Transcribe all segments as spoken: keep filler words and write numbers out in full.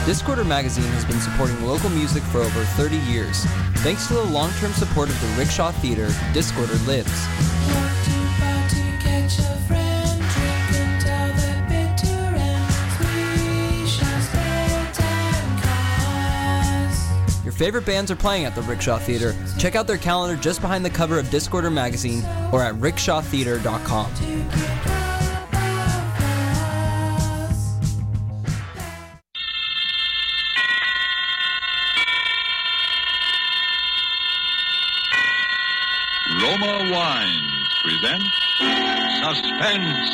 Discorder Magazine has been supporting local music for over thirty years. Thanks to the long-term support of the Rickshaw Theater, Discorder lives. Your favorite bands are playing at the Rickshaw Theater. Check out their calendar just behind the cover of Discorder Magazine or at rickshaw theater dot com. Roma Wines present Suspense.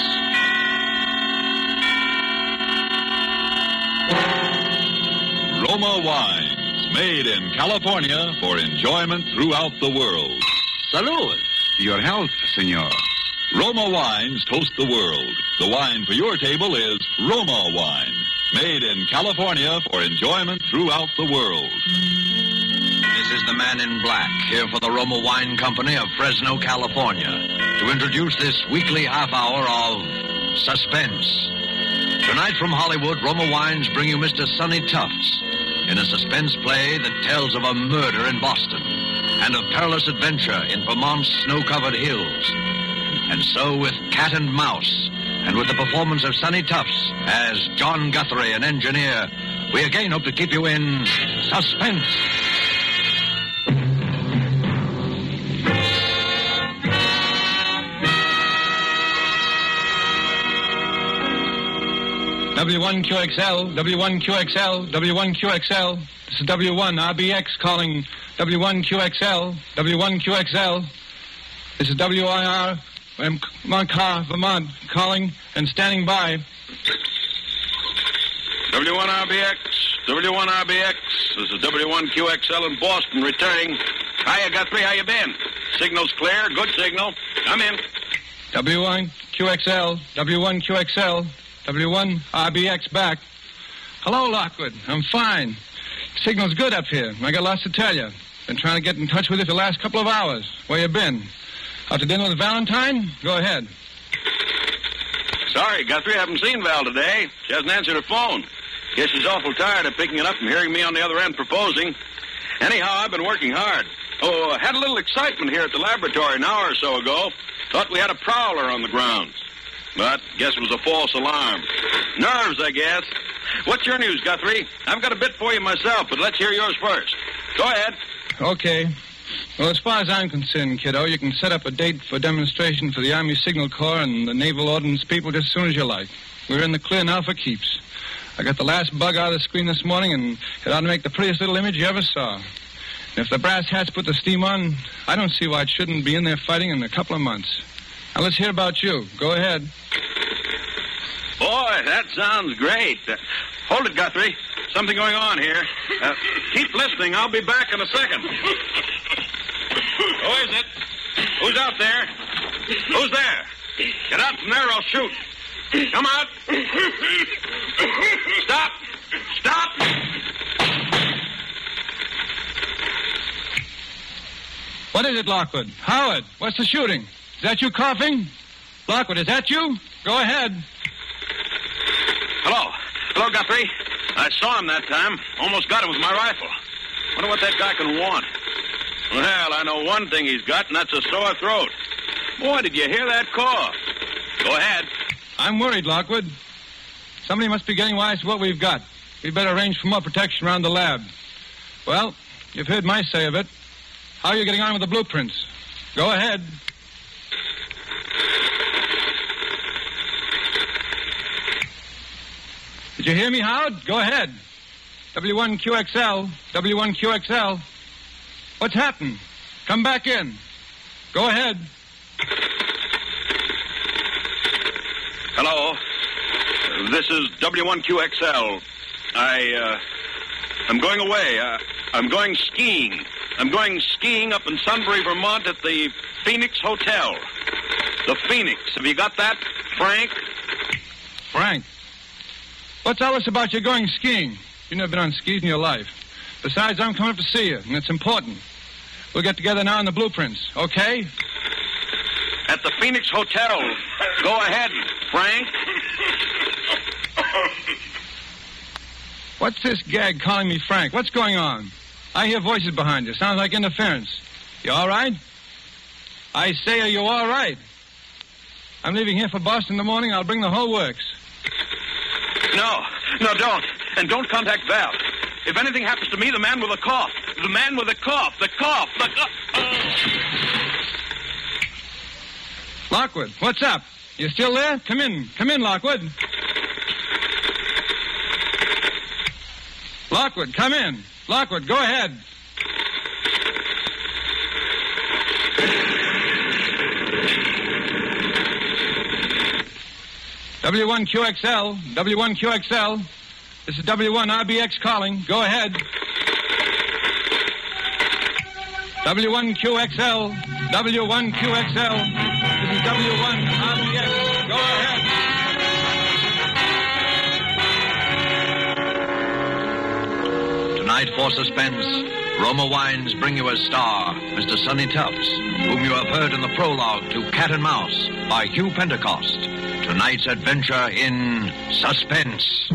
Roma Wines, made in California for enjoyment throughout the world. Salud. Your health, senor. Roma Wines toast the world. The wine for your table is Roma Wine, made in California for enjoyment throughout the world. This is the man in black, here for the Roma Wine Company of Fresno, California, to introduce this weekly half hour of Suspense. Tonight from Hollywood, Roma Wines bring you Mister Sonny Tufts in a suspense play that tells of a murder in Boston and of perilous adventure in Vermont's snow-covered hills. And so with Cat and Mouse, and with the performance of Sonny Tufts as John Guthrie, an engineer, we again hope to keep you in suspense. W one Q X L, W one Q X L, W one Q X L. This is W one R B X calling W one Q X L, W one Q X L. This is W I R, I'm Montclair, Vermont, calling and standing by. W one R B X, W one R B X. This is W one Q X L in Boston, returning. Hiya, Guthrie, how you been? Signal's clear, good signal. Come in. W one Q X L, W one Q X L. W one R B X back. Hello, Lockwood. I'm fine. Signal's good up here. I got lots to tell you. Been trying to get in touch with you for the last couple of hours. Where you been? Out to dinner with Valentine? Go ahead. Sorry, Guthrie, I haven't seen Val today. She hasn't answered her phone. Guess she's awful tired of picking it up and hearing me on the other end proposing. Anyhow, I've been working hard. Oh, I had a little excitement here at the laboratory an hour or so ago. Thought we had a prowler on the grounds. But guess it was a false alarm. Nerves, I guess. What's your news, Guthrie? I've got a bit for you myself, but let's hear yours first. Go ahead. Okay. Well, as far as I'm concerned, kiddo, you can set up a date for demonstration for the Army Signal Corps and the Naval Ordnance people just as soon as you like. We're in the clear now for keeps. I got the last bug out of the screen this morning, and it ought to make the prettiest little image you ever saw. And if the brass hats put the steam on, I don't see why it shouldn't be in there fighting in a couple of months. Now, let's hear about you. Go ahead. Boy, that sounds great. Uh, hold it, Guthrie. Something going on here. Uh, keep listening. I'll be back in a second. Who is it? Who's out there? Who's there? Get out from there, I'll shoot. Come out. Stop. Stop. What is it, Lockwood? Howard, what's the shooting? Is that you coughing? Lockwood, is that you? Go ahead. Hello. Hello, Guthrie. I saw him that time. Almost got him with my rifle. Wonder what that guy can want. Well, I know one thing he's got, and that's a sore throat. Boy, did you hear that cough? Go ahead. I'm worried, Lockwood. Somebody must be getting wise to what we've got. We'd better arrange for more protection around the lab. Well, you've heard my say of it. How are you getting on with the blueprints? Go ahead. Did you hear me, Howard? Go ahead. W one Q X L, W one Q X L. What's happened? Come back in. Go ahead. Hello. Uh, this is W one Q X L. I, uh, I'm going away. Uh, I'm going skiing. I'm going skiing up in Sunbury, Vermont at the Phoenix Hotel. The Phoenix. Have you got that, Frank? Frank. What's all this about you going skiing? You've never been on skis in your life. Besides, I'm coming up to see you, and it's important. We'll get together now in the blueprints, okay? At the Phoenix Hotel. Go ahead, Frank. What's this gag calling me Frank? What's going on? I hear voices behind you. Sounds like interference. You all right? I say, are you all right? I'm leaving here for Boston in the morning. I'll bring the whole works. No, no, don't. And don't contact Val. If anything happens to me, the man with the cough. The man with the cough. The cough. The cough. Lockwood, what's up? You still there? Come in. Come in, Lockwood. Lockwood, come in. Lockwood, go ahead. W one Q X L, W one Q X L. This is W one R B X calling. Go ahead. W one Q X L, W one Q X L. This is W one R B X. Go ahead. Tonight for Suspense, Roma Wines bring you a star, Mister Sonny Tufts, whom you have heard in the prologue to Cat and Mouse by Hugh Pentecost. Tonight's adventure in Suspense.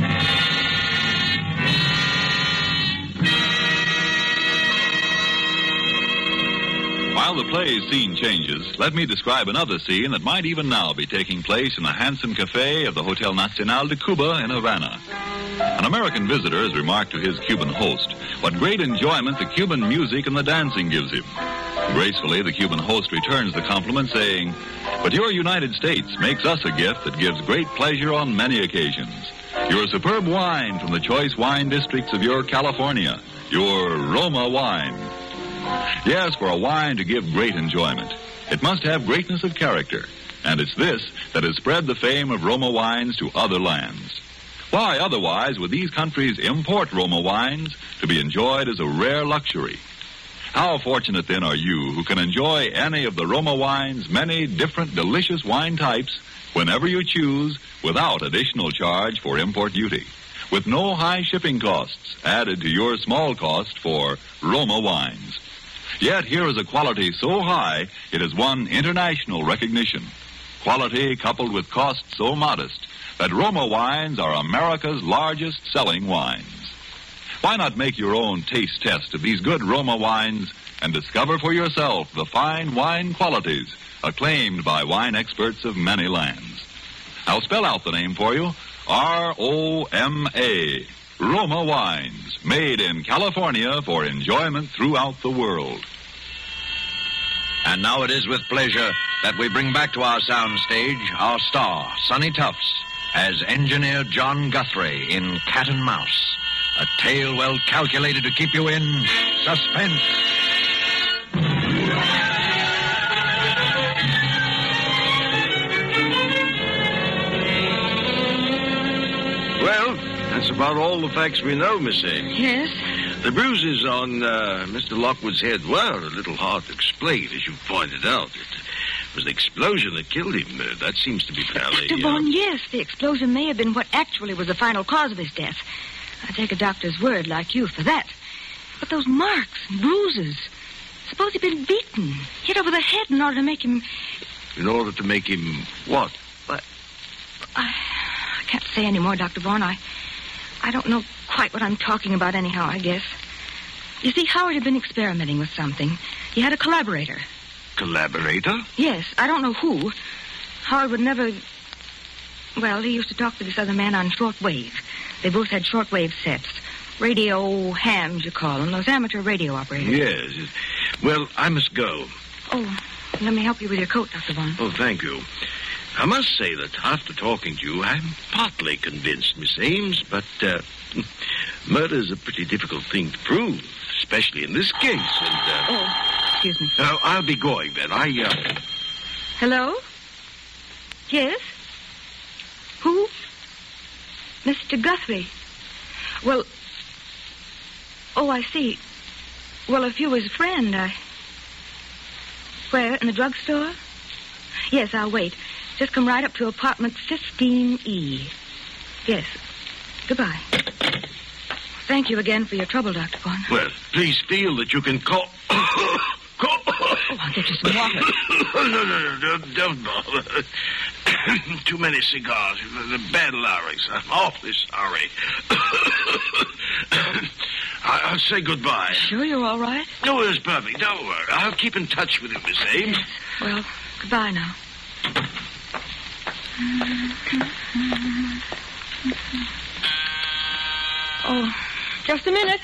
While the play's scene changes, let me describe another scene that might even now be taking place in the handsome cafe of the Hotel Nacional de Cuba in Havana. An American visitor has remarked to his Cuban host what great enjoyment the Cuban music and the dancing gives him. Gracefully, the Cuban host returns the compliment, saying, "But your United States makes us a gift that gives great pleasure on many occasions. Your superb wine from the choice wine districts of your California, your Roma wine." Yes, for a wine to give great enjoyment, it must have greatness of character, and it's this that has spread the fame of Roma wines to other lands. Why, otherwise, would these countries import Roma wines to be enjoyed as a rare luxury? How fortunate, then, are you who can enjoy any of the Roma wine's many different delicious wine types whenever you choose without additional charge for import duty, with no high shipping costs added to your small cost for Roma wines. Yet here is a quality so high it has won international recognition. Quality coupled with cost so modest that Roma wines are America's largest selling wines. Why not make your own taste test of these good Roma wines and discover for yourself the fine wine qualities acclaimed by wine experts of many lands? I'll spell out the name for you. R O M A. Roma Wines, made in California for enjoyment throughout the world. And now it is with pleasure that we bring back to our soundstage our star, Sonny Tufts, as Engineer John Guthrie in Cat and Mouse, a tale well calculated to keep you in suspense. Well, that's about all the facts we know, Miss Ames. Yes? The bruises on uh, Mister Lockwood's head were a little hard to explain, as you pointed out. It was the explosion that killed him. Uh, that seems to be fairly... Doctor Vaughn, yes, the explosion may have been what actually was the final cause of his death. I take a doctor's word like you for that. But those marks and bruises... Suppose he'd been beaten, hit over the head in order to make him... In order to make him what? But I, I can't say any more, Doctor Vaughn. I, I don't know quite what I'm talking about anyhow, I guess. You see, Howard had been experimenting with something. He had a collaborator. Collaborator? Yes, I don't know who. Howard would never... Well, he used to talk to this other man on shortwave. They both had shortwave sets. Radio hams, you call them. Those amateur radio operators. Yes. Well, I must go. Oh, let me help you with your coat, Doctor Vaughn. Oh, thank you. I must say that after talking to you, I'm partly convinced, Miss Ames, but uh, murder's a pretty difficult thing to prove, especially in this case. And, uh, oh, excuse me. Uh, I'll be going then. I, uh... Hello? Yes? Who? Mister Guthrie. Well, oh, I see. Well, if you was a friend, I... Where? In the drugstore? Yes, I'll wait. Just come right up to apartment fifteen E. Yes. Goodbye. Thank you again for your trouble, Doctor Vaughn. Well, please feel that you can call... call... Oh, I'll get you some water. no, no, no, don't, don't bother. Too many cigars. The bad larynx. I'm awfully sorry. must say goodbye. Sure you're all right? No, it's perfect. Don't worry. I'll keep in touch with you, Miss Ames. Yes. Well, goodbye now. Oh, just a minute.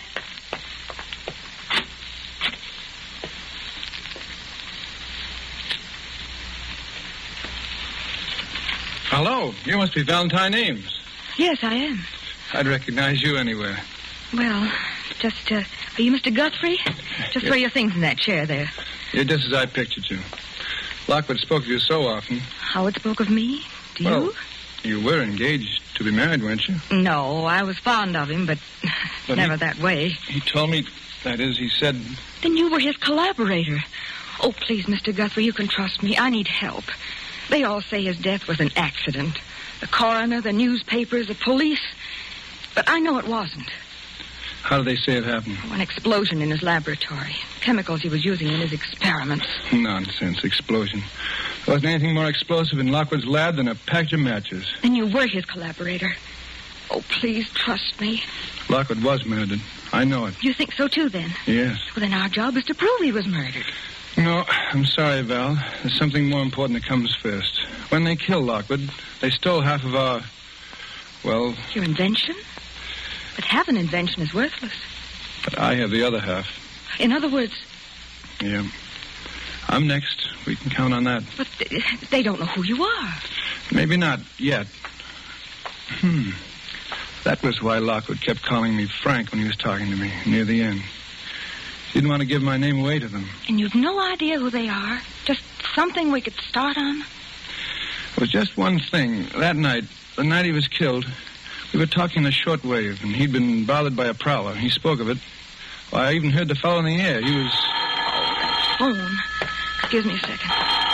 Hello. You must be Valentine Ames. Yes, I am. I'd recognize you anywhere. Well, just, uh, are you Mister Guthrie? Just throw your things in that chair there. You're just as I pictured you. Lockwood spoke of you so often. Howard spoke of me? Do Well, you? You were engaged to be married, weren't you? No, I was fond of him, but, But never he- that way. He told me, that is, he said... Then you were his collaborator. Oh, please, Mister Guthrie, you can trust me. I need help. They all say his death was an accident. The coroner, the newspapers, the police. But I know it wasn't. How did they say it happened? An explosion in his laboratory. Chemicals he was using in his experiments. Nonsense. Explosion. There wasn't anything more explosive in Lockwood's lab than a package of matches. Then you were his collaborator. Oh, please, trust me. Lockwood was murdered. I know it. You think so, too, then? Yes. Well, then our job is to prove he was murdered. No, I'm sorry, Val. There's something more important that comes first. When they killed Lockwood, they stole half of our... Well... Your invention? But half an invention is worthless. But I have the other half. In other words... Yeah. I'm next. We can count on that. But they don't know who you are. Maybe not yet. Hmm. That was why Lockwood kept calling me Frank when he was talking to me near the end. He didn't want to give my name away to them. And you've no idea who they are? Just something we could start on? It was just one thing. That night, the night he was killed, we were talking the shortwave, and he'd been bothered by a prowler. He spoke of it. Why, I even heard the fellow in the air. He was... Phone. Excuse me a second.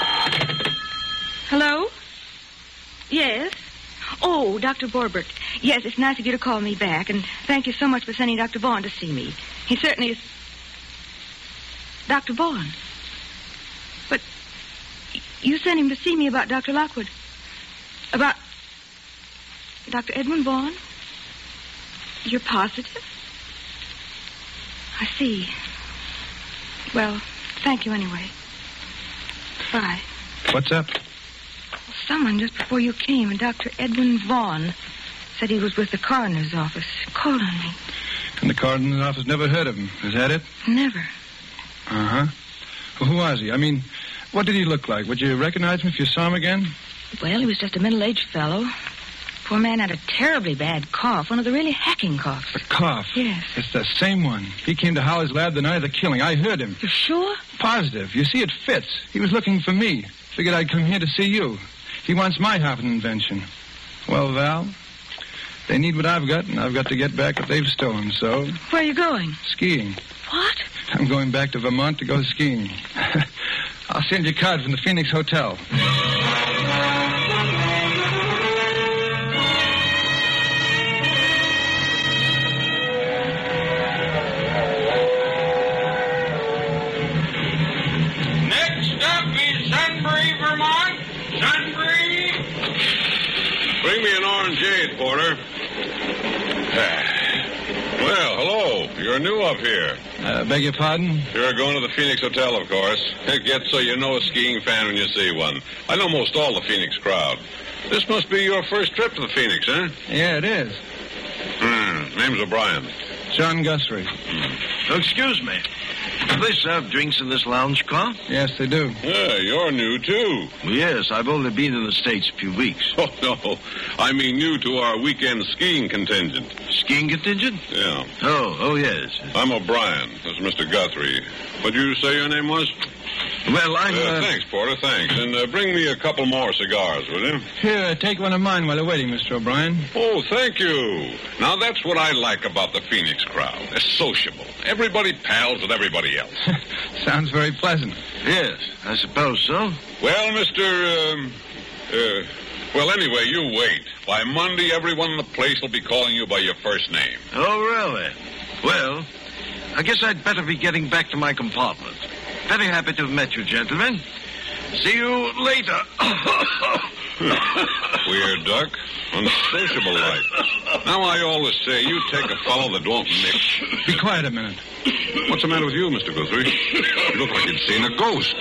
Hello? Yes? Oh, Doctor Borbert. Yes, it's nice of you to call me back, and thank you so much for sending Doctor Vaughn to see me. He certainly is... Doctor Vaughn? But you sent him to see me about Doctor Lockwood. About Doctor Edwin Vaughn? You're positive? I see. Well, thank you anyway. Bye. What's up? Well, someone just before you came, and Doctor Edwin Vaughn said he was with the coroner's office. Called on me. And the coroner's office never heard of him. Is that it? Never. Uh-huh. Well, who was he? I mean, what did he look like? Would you recognize him if you saw him again? Well, he was just a middle-aged fellow. Poor man had a terribly bad cough, one of the really hacking coughs. A cough? Yes. It's the same one. He came to Howard's lab the night of the killing. I heard him. You're sure? Positive. You see, it fits. He was looking for me. Figured I'd come here to see you. He wants my half an invention. Well, Val, they need what I've got, and I've got to get back what they've stolen, so... Where are you going? Skiing. What? I'm going back to Vermont to go skiing. I'll send you a card from the Phoenix Hotel. Next up is Sunbury, Vermont. Sunbury. Bring me an orangeade, Porter. Well, hello. You're new up here. Uh, beg your pardon? You're going to the Phoenix Hotel, of course. It gets so you know a skiing fan when you see one. I know most all the Phoenix crowd. This must be your first trip to the Phoenix, huh? Yeah, it is. Hmm. Name's O'Brien. John Guthrie. Oh, excuse me. Do they serve drinks in this lounge car? Yes, they do. Yeah, you're new, too. Well, yes, I've only been in the States a few weeks. Oh, no. I mean new to our weekend skiing contingent. Skiing contingent? Yeah. Oh, oh, yes. I'm O'Brien. This is Mister Guthrie. What'd you say your name was? Well, I'm... Uh, Uh, thanks, Porter, thanks. And uh, bring me a couple more cigars, will you? Here, uh, take one of mine while you're waiting, Mister O'Brien. Oh, thank you. Now, that's what I like about the Phoenix crowd. They're sociable. Everybody pals with everybody else. Sounds very pleasant. yes, I suppose so. Well, Mister Um, uh, well, anyway, you wait. By Monday, everyone in the place will be calling you by your first name. Oh, really? Well, I guess I'd better be getting back to my compartment. Very happy to have met you, gentlemen. See you later. Weird duck. Unsociable like. Now, I always say, you take a fellow that won't mix. Be quiet a minute. What's the matter with you, Mister Guthrie? You look like you'd seen a ghost.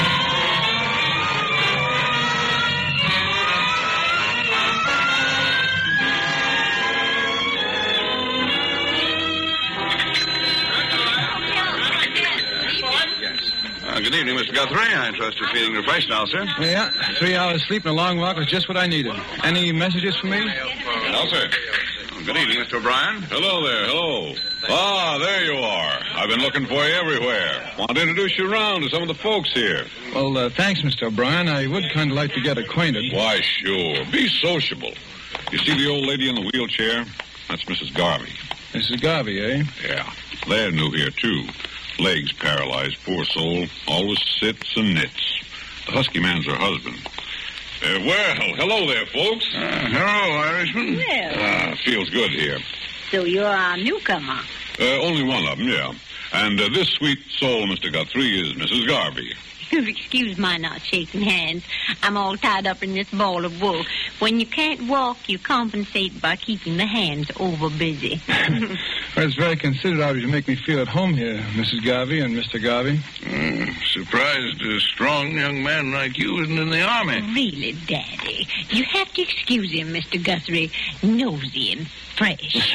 Good evening, Mister Guthrie. I trust you're feeling refreshed now, sir. Yeah, three hours sleep and a long walk was just what I needed. Any messages for me? No, sir. Good evening, Mister O'Brien. Hello there, hello. Ah, there you are. I've been looking for you everywhere. Want to introduce you around to some of the folks here. Well, uh, thanks, Mister O'Brien. I would kind of like to get acquainted. Why, sure. Be sociable. You see the old lady in the wheelchair? That's Missus Garvey. Missus Garvey, eh? Yeah. They're new here, too. Legs paralyzed, poor soul. Always sits and knits. The husky man's her husband. Uh, well, hello there, folks. Uh, hello, Irishman. Well, Ah, feels good here. so you're our newcomer. Uh, only one of them, yeah. And uh, this sweet soul, Mister Guthrie, is Missus Garvey. Excuse my not shaking hands. I'm all tied up in this ball of wool. When you can't walk, you compensate by keeping the hands over busy. Well, it's very considerate of you to make me feel at home here, Missus Garvey and Mister Garvey. Uh, surprised a strong young man like you isn't in the army. Really, Daddy, you have to excuse him, Mister Guthrie. Nosy and fresh.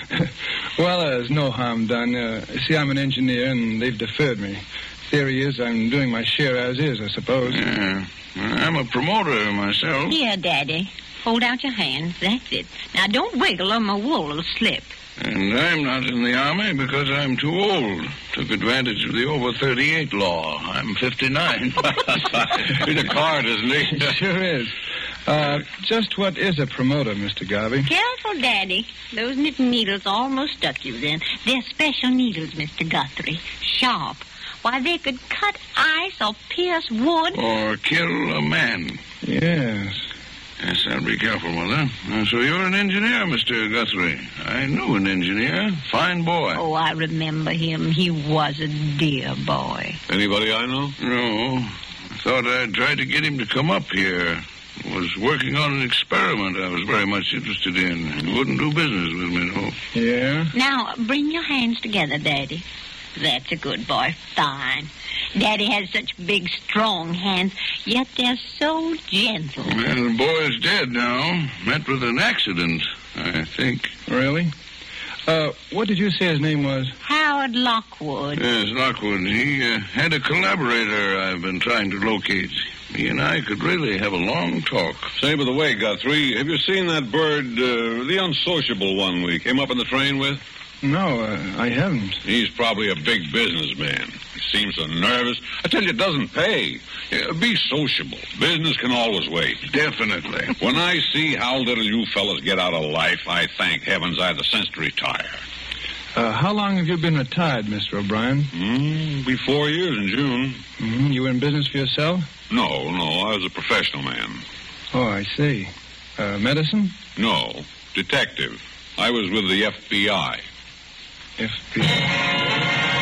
Well, there's no harm done. Uh, see, I'm an engineer, and they've deferred me. Theory is I'm doing my share as is, I suppose. Yeah. I'm a promoter myself. Here, Daddy. Hold out your hands. That's it. Now, don't wiggle or my wool will slip. And I'm not in the army because I'm too old. Took advantage of the over thirty-eight law. I'm fifty-nine. He's a card, isn't he? Sure is. Uh, just what is a promoter, Mister Garvey? Careful, Daddy. Those knitting needles almost stuck you then. They're special needles, Mister Guthrie. Sharp. Why, they could cut ice or pierce wood. Or kill a man. Yes. Yes, I'll be careful, Mother. Uh, so you're an engineer, Mister Guthrie. I knew an engineer. Fine boy. Oh, I remember him. He was a dear boy. Anybody I know? No. I thought I'd try to get him to come up here. Was working on an experiment I was very much interested in. He wouldn't do business with me, no. Yeah? Now, bring your hands together, Daddy. That's a good boy. Fine. Daddy has such big, strong hands, yet they're so gentle. Well, the boy's dead now. Met with an accident, I think. Really? Uh, what did you say his name was? Howard Lockwood. Yes, Lockwood. He uh, had a collaborator I've been trying to locate. He and I could really have a long talk. Say, by the way, Guthrie, have you seen that bird, uh, the unsociable one we came up in the train with? No, uh, I haven't. He's probably a big businessman. He seems so nervous. I tell you, it doesn't pay. Uh, be sociable. Business can always wait. Definitely. When I see how little you fellas get out of life, I thank heavens I had the sense to retire. Uh, how long have you been retired, Mister O'Brien? Mm, be four years in June. Mm-hmm. You were in business for yourself? No, no, I was a professional man. Oh, I see. Uh, medicine? No, detective. I was with the F B I. F B I.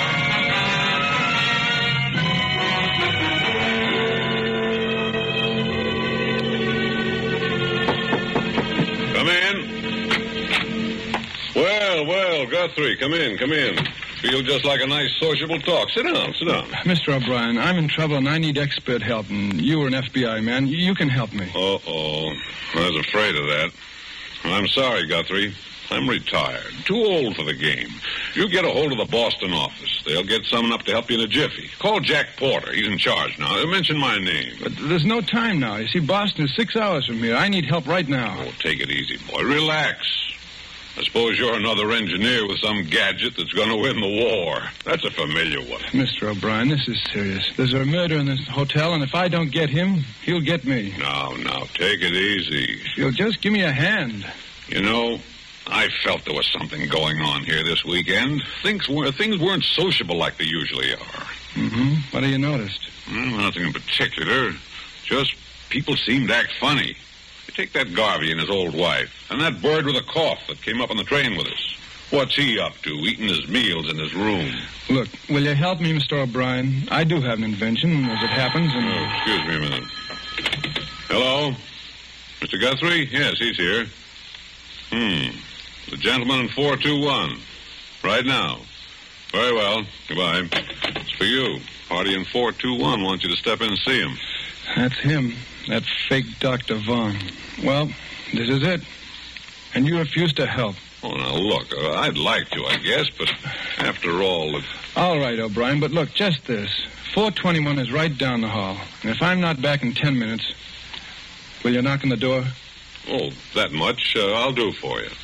Come in. Well, well, Guthrie, come in, come in. Feel just like a nice sociable talk. Sit down, sit down. Mister O'Brien, I'm in trouble and I need expert help, and you were an F B I man. You can help me. Uh-oh. I was afraid of that. I'm sorry, Guthrie. I'm retired. Too old for the game. You get a hold of the Boston office. They'll get someone up to help you in a jiffy. Call Jack Porter. He's in charge now. Mention my name. But there's no time now. You see, Boston is six hours from here. I need help right now. Oh, take it easy, boy. Relax. I suppose you're another engineer with some gadget that's going to win the war. That's a familiar one. Mister O'Brien, this is serious. There's a murder in this hotel, and if I don't get him, he'll get me. Now, now, take it easy. You'll just give me a hand. You know, I felt there was something going on here this weekend. Things weren't, things weren't sociable like they usually are. Mm-hmm. What have you noticed? Well, nothing in particular. Just people seemed to act funny. You take that Garvey and his old wife, and that bird with a cough that came up on the train with us. What's he up to, eating his meals in his room? Look, will you help me, Mister O'Brien? I do have an invention, as it happens, and... Oh, excuse me a minute. Hello? Mister Guthrie? Yes, he's here. Hmm. The gentleman in four two one. Right now. Very well. Goodbye. It's for you. Party in four two one wants you to step in and see him. That's him. That fake Doctor Vaughn. Well, this is it. And you refuse to help. Oh, now, look, uh, I'd like to, I guess, but after all... Uh... All right, O'Brien, but look, just this. four twenty-one is right down the hall. And if I'm not back in ten minutes, will you knock on the door? Oh, that much uh, I'll do for you.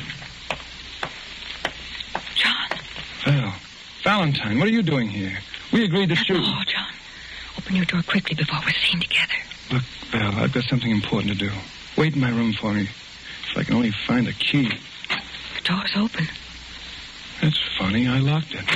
John. Val. Valentine, what are you doing here? We agreed to shoot. Oh, John. Open your door quickly before we're seen together. Look, Val, I've got something important to do. Wait in my room for me. If I can only find a key. The door's open. That's funny. I locked it.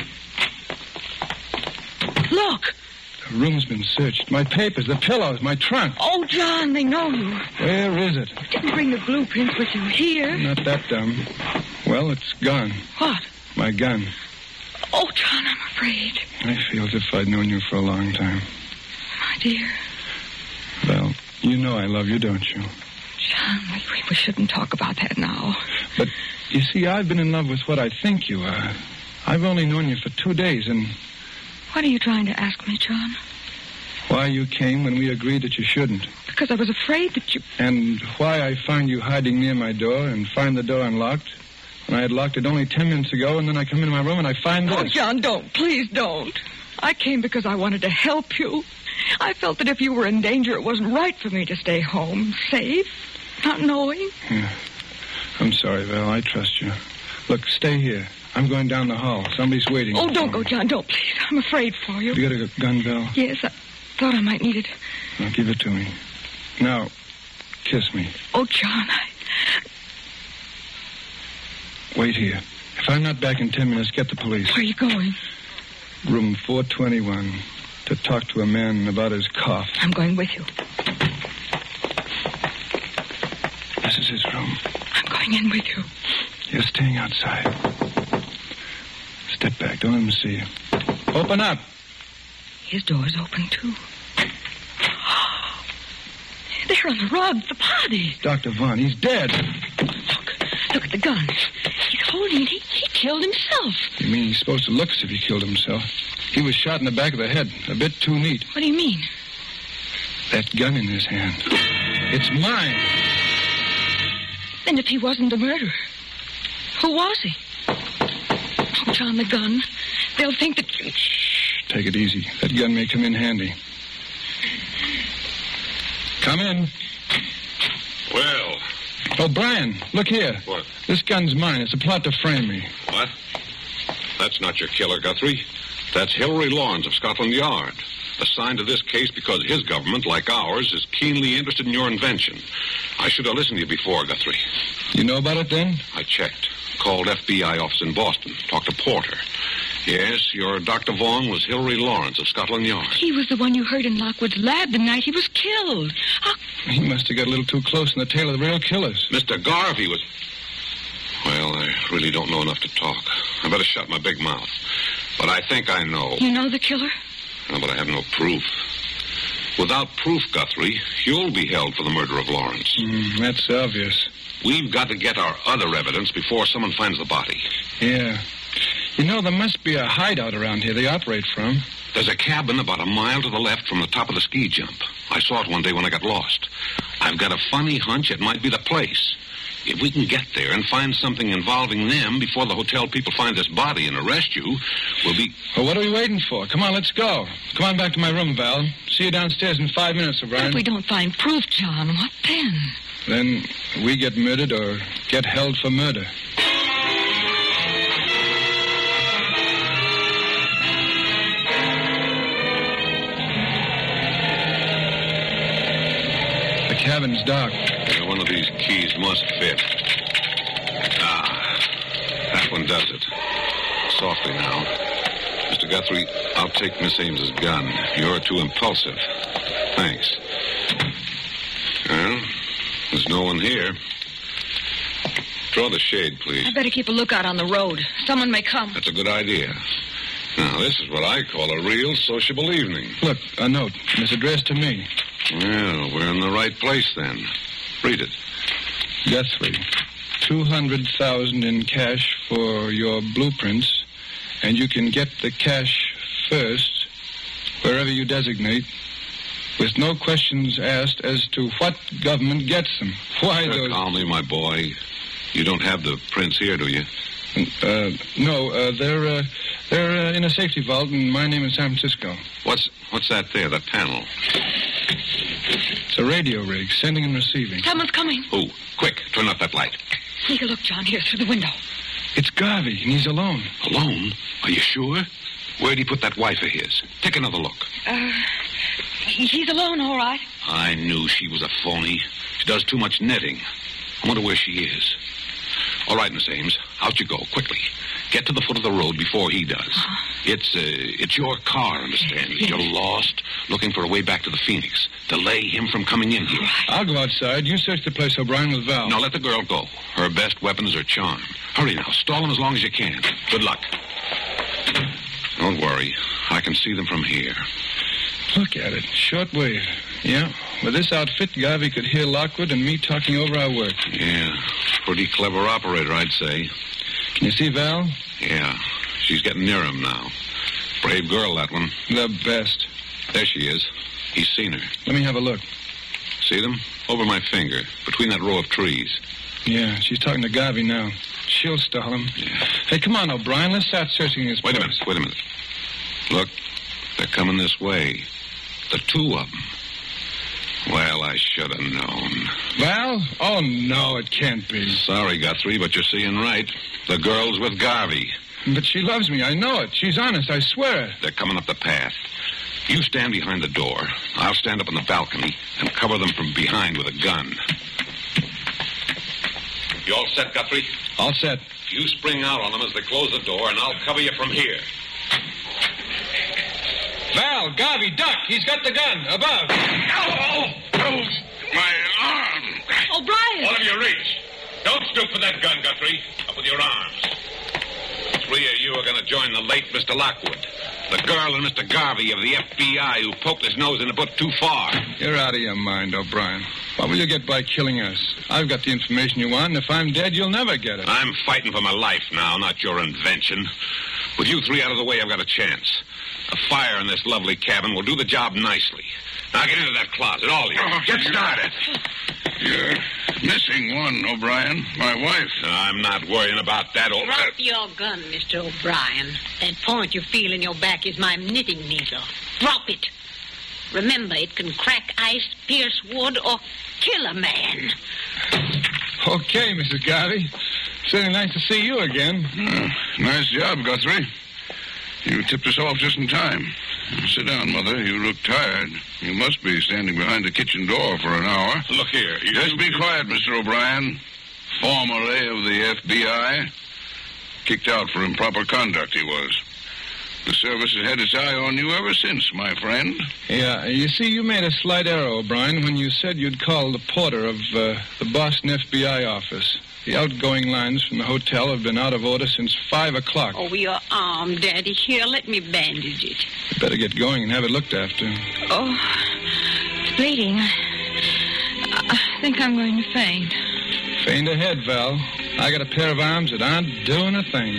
Look. The room's been searched. My papers, the pillows, my trunk. Oh, John, they know you. Where is it? You didn't bring the blueprints with you here. I'm not that dumb. Well, it's gone. What? My gun. Oh, John, I'm afraid. I feel as if I'd known you for a long time. My dear. Well, you know I love you, don't you? John, we, we shouldn't talk about that now. But, you see, I've been in love with what I think you are. I've only known you for two days, and... What are you trying to ask me, John? Why you came when we agreed that you shouldn't. Because I was afraid that you... And why I find you hiding near my door and find the door unlocked. And I had locked it only ten minutes ago, and then I come into my room and I find this. Oh, John, don't. Please don't. I came because I wanted to help you. I felt that if you were in danger, it wasn't right for me to stay home, safe, not knowing. Yeah. I'm sorry, Val. I trust you. Look, stay here. I'm going down the hall. Somebody's waiting. Oh, don't go, John. Don't, please. I'm afraid for you. You got a gun, Val? Yes, I thought I might need it. Now, give it to me. Now, kiss me. Oh, John, I... Wait here. If I'm not back in ten minutes, get the police. Where are you going? Room four twenty-one. To talk to a man about his cough. I'm going with you. This is his room. I'm going in with you. You're staying outside. Step back. Don't let him see you. Open up. His door's open, too. There on the rug, the body. Doctor Vaughn, he's dead. Look. Look at the gun. He's holding it. He, he killed himself. You mean he's supposed to look as if he killed himself? He was shot in the back of the head. A bit too neat. What do you mean? That gun in his hand. It's mine. Then if he wasn't the murderer, who was he? Oh, John, the gun. They'll think that... Shh. Take it easy. That gun may come in handy. Come in. Well... O'Brien, look here. What? This gun's mine. It's a plot to frame me. What? That's not your killer, Guthrie. That's Hilary Lawrence of Scotland Yard. Assigned to this case because his government, like ours, is keenly interested in your invention. I should have listened to you before, Guthrie. You know about it then? I checked. Called F B I office in Boston. Talked to Porter. Yes, your Doctor Vaughn was Hilary Lawrence of Scotland Yard. He was the one you heard in Lockwood's lab the night he was killed. How... He must have got a little too close in the tail of the real killers. Mister Garvey was... Well, I really don't know enough to talk. I better shut my big mouth. But I think I know. You know the killer? No, but I have no proof. Without proof, Guthrie, you'll be held for the murder of Lawrence. Mm, that's obvious. We've got to get our other evidence before someone finds the body. Yeah. You know, there must be a hideout around here they operate from. There's a cabin about a mile to the left from the top of the ski jump. I saw it one day when I got lost. I've got a funny hunch it might be the place. If we can get there and find something involving them before the hotel people find this body and arrest you, we'll be... Well, what are we waiting for? Come on, let's go. Come on back to my room, Val. See you downstairs in five minutes, O'Brien. If we don't find proof, John, what then? Then we get murdered or get held for murder. The cabin's dark. Yeah, one of these keys must fit. Ah, that one does it. Softly now. Mister Guthrie, I'll take Miss Ames's gun. You're too impulsive. Thanks. Well, there's no one here. Draw the shade, please. I better keep a lookout on the road. Someone may come. That's a good idea. Now, this is what I call a real sociable evening. Look, a note. And it's addressed to me. Well, we're in the right place, then. Read it. Guthrie, two hundred thousand in cash for your blueprints, and you can get the cash first, wherever you designate, with no questions asked as to what government gets them. Why uh, those... Calmly, my boy. You don't have the prints here, do you? Uh, no, uh, they're, uh, they're uh, in a safety vault, and my name is San Francisco. What's, what's that there, that panel? It's a radio rig, sending and receiving. Someone's coming. Who? Quick, turn up that light. Sneak a look, John, here, through the window. It's Garvey, and he's alone. Alone? Are you sure? Where'd he put that wife of his? Take another look. Uh, he's alone, all right. I knew she was a phony. She does too much netting. I wonder where she is. All right, Miss Ames, out you go, quickly. Get to the foot of the road before he does. Uh, it's, uh, it's your car, understand me? Yes. You're lost, looking for a way back to the Phoenix. Delay him from coming in here. Right. I'll go outside. You search the place, O'Brien, with Val. Now, let the girl go. Her best weapon is her charm. Hurry now. Stall him as long as you can. Good luck. Don't worry. I can see them from here. Look at it. Short wave. Yeah. With this outfit, Garvey could hear Lockwood and me talking over our work. Yeah. Pretty clever operator, I'd say. Can you see Val? Yeah. She's getting near him now. Brave girl, that one. The best. There she is. He's seen her. Let me have a look. See them? Over my finger, between that row of trees. Yeah, she's talking to Garvey now. She'll stall him. Yeah. Hey, come on, O'Brien. Let's start searching his Wait place. a minute. Wait a minute. Look, they're coming this way. The two of them. Well, I should have known. Val? Oh, no, it can't be. Sorry, Guthrie, but you're seeing right. The girl's with Garvey. But she loves me. I know it. She's honest. I swear it. They're coming up the path. You stand behind the door. I'll stand up on the balcony and cover them from behind with a gun. You all set, Guthrie? All set. You spring out on them as they close the door, and I'll cover you from here. Val, Garvey, duck. He's got the gun. Above. Oh, oh, my arm. O'Brien. All of you reach. Don't stoop for that gun, Guthrie. Up with your arms. Three of you are going to join the late Mister Lockwood. The girl and Mister Garvey of the F B I who poked his nose in the book too far. You're out of your mind, O'Brien. What will you get by killing us? I've got the information you want, and if I'm dead, you'll never get it. I'm fighting for my life now, not your invention. With you three out of the way, I've got a chance. A fire in this lovely cabin will do the job nicely. Now get into that closet, all of you. Oh, get started. You're missing one, O'Brien. My wife. I'm not worrying about that old... Drop your gun, Mister O'Brien. That point you feel in your back is my knitting needle. Drop it. Remember, it can crack ice, pierce wood, or kill a man. Okay, Missus Garvey. Certainly nice to see you again. Uh, nice job, Guthrie. You tipped us off just in time. Sit down, Mother. You look tired. You must be standing behind the kitchen door for an hour. Look here. You... Just be quiet, Mister O'Brien. Formerly of the F B I. Kicked out for improper conduct, he was. The service has had its eye on you ever since, my friend. Yeah, you see, you made a slight error, O'Brien, when you said you'd call the porter of uh, the Boston F B I office. The outgoing lines from the hotel have been out of order since five o'clock. Oh, your arm, Daddy. Here, let me bandage it. You better get going and have it looked after. Oh, it's bleeding. I think I'm going to faint. Faint ahead, Val. I got a pair of arms that aren't doing a thing.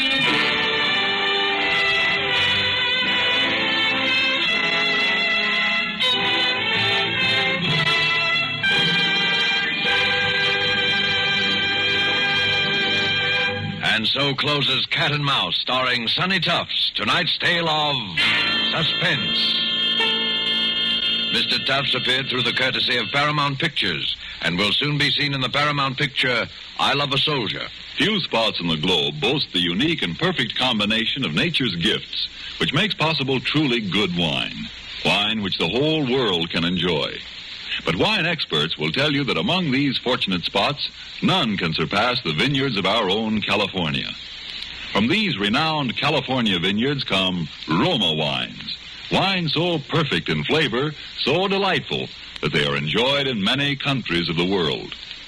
And so closes Cat and Mouse, starring Sonny Tufts, tonight's tale of suspense. Mister Tufts appeared through the courtesy of Paramount Pictures and will soon be seen in the Paramount picture, I Love a Soldier. Few spots in the globe boast the unique and perfect combination of nature's gifts, which makes possible truly good wine. Wine which the whole world can enjoy. But wine experts will tell you that among these fortunate spots, none can surpass the vineyards of our own California. From these renowned California vineyards come Roma wines. Wines so perfect in flavor, so delightful, that they are enjoyed in many countries of the world.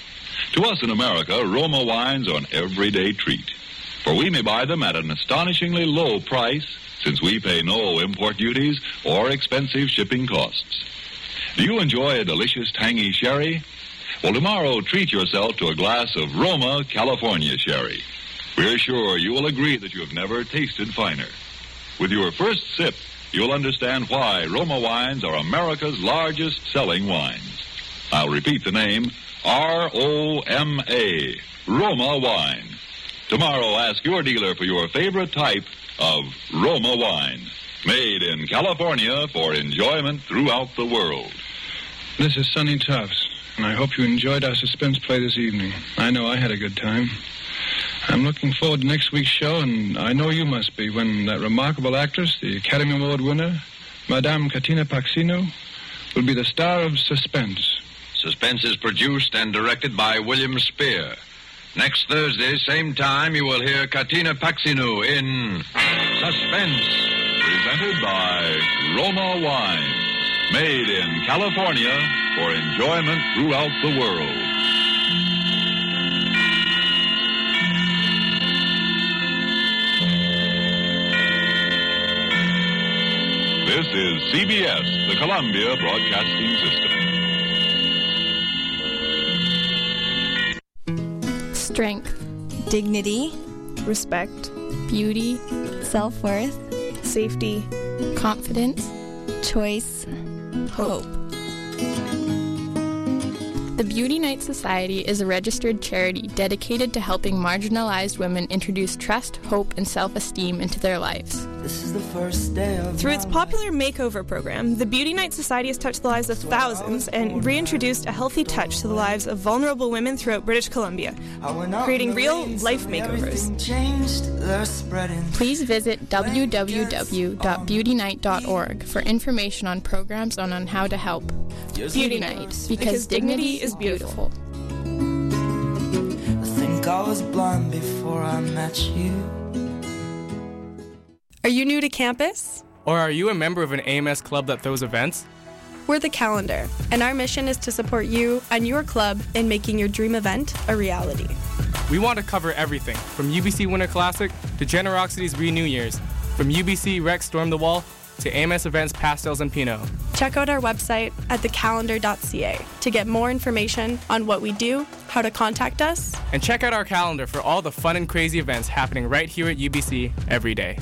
To us in America, Roma wines are an everyday treat, for we may buy them at an astonishingly low price since we pay no import duties or expensive shipping costs. Do you enjoy a delicious tangy sherry? Well, tomorrow treat yourself to a glass of Roma California sherry. We're sure you will agree that you have never tasted finer. With your first sip, you'll understand why Roma wines are America's largest selling wines. I'll repeat the name, R O M A, Roma wine. Tomorrow, ask your dealer for your favorite type of Roma wine. Made in California for enjoyment throughout the world. This is Sonny Tufts, and I hope you enjoyed our suspense play this evening. I know I had a good time. I'm looking forward to next week's show, and I know you must be, when that remarkable actress, the Academy Award winner, Madame Katina Paxino, will be the star of Suspense. Suspense is produced and directed by William Spear. Next Thursday, same time, you will hear Katina Paxino in Suspense. Presented by Roma Wines. Made in California for enjoyment throughout the world. This is C B S, the Columbia Broadcasting System. Strength, dignity, respect, beauty, self-worth, safety, confidence, choice, hope. The Beauty Night Society is a registered charity dedicated to helping marginalized women introduce trust, hope, and self-esteem into their lives. This is the first day of Through its popular makeover program, the Beauty Night Society has touched the lives of thousands and reintroduced a healthy touch to the lives of vulnerable women throughout British Columbia, creating real life makeovers. Please visit w w w dot beauty night dot org for information on programs and on how to help. Beauty Night, because, because dignity is beautiful. I think I was blind before I met you. Are you new to campus? Or are you a member of an A M S club that throws events? We're The Calendar, and our mission is to support you and your club in making your dream event a reality. We want to cover everything, from U B C Winter Classic to Generosity's Renew Year's, from U B C Rec Storm the Wall to A M S events Pastels and Pinot. Check out our website at the calendar dot c a to get more information on what we do, how to contact us. And check out our calendar for all the fun and crazy events happening right here at U B C every day.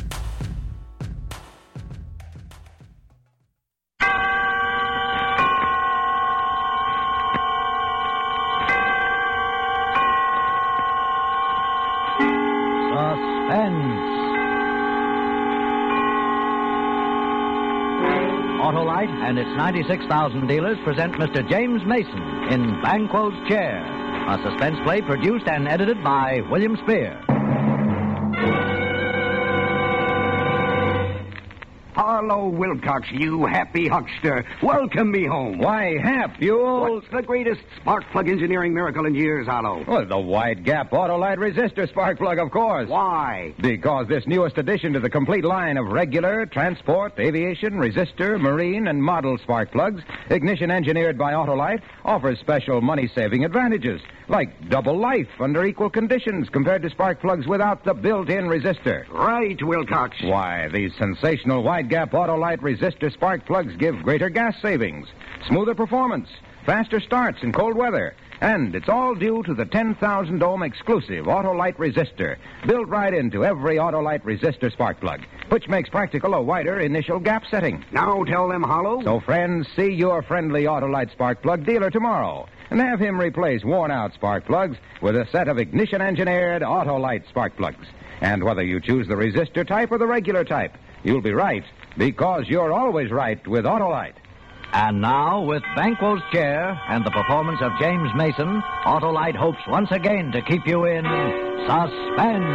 Suspense. Autolite and its ninety-six thousand dealers present Mister James Mason in Banquo's Chair, a suspense play produced and edited by William Spear. Harlow Wilcox, you happy huckster. Welcome me home. Why, Hap, you old... What's the greatest spark plug engineering miracle in years, Harlow? Well, the wide gap Autolite resistor spark plug, of course. Why? Because this newest addition to the complete line of regular, transport, aviation, resistor, marine, and model spark plugs, ignition engineered by Autolite, offers special money-saving advantages, like double life under equal conditions compared to spark plugs without the built-in resistor. Right, Wilcox. Why, these sensational wide-gap Autolite resistor spark plugs give greater gas savings, smoother performance, faster starts in cold weather, and it's all due to the ten thousand ohm exclusive Autolite resistor, built right into every Autolite resistor spark plug, which makes practical a wider initial gap setting. Now tell them, Harlow. So, friends, see your friendly Autolite spark plug dealer tomorrow and have him replace worn-out spark plugs with a set of ignition-engineered Autolite spark plugs. And whether you choose the resistor type or the regular type, you'll be right, because you're always right with Autolite. And now, with Banquo's Chair and the performance of James Mason, Autolite hopes once again to keep you in suspense.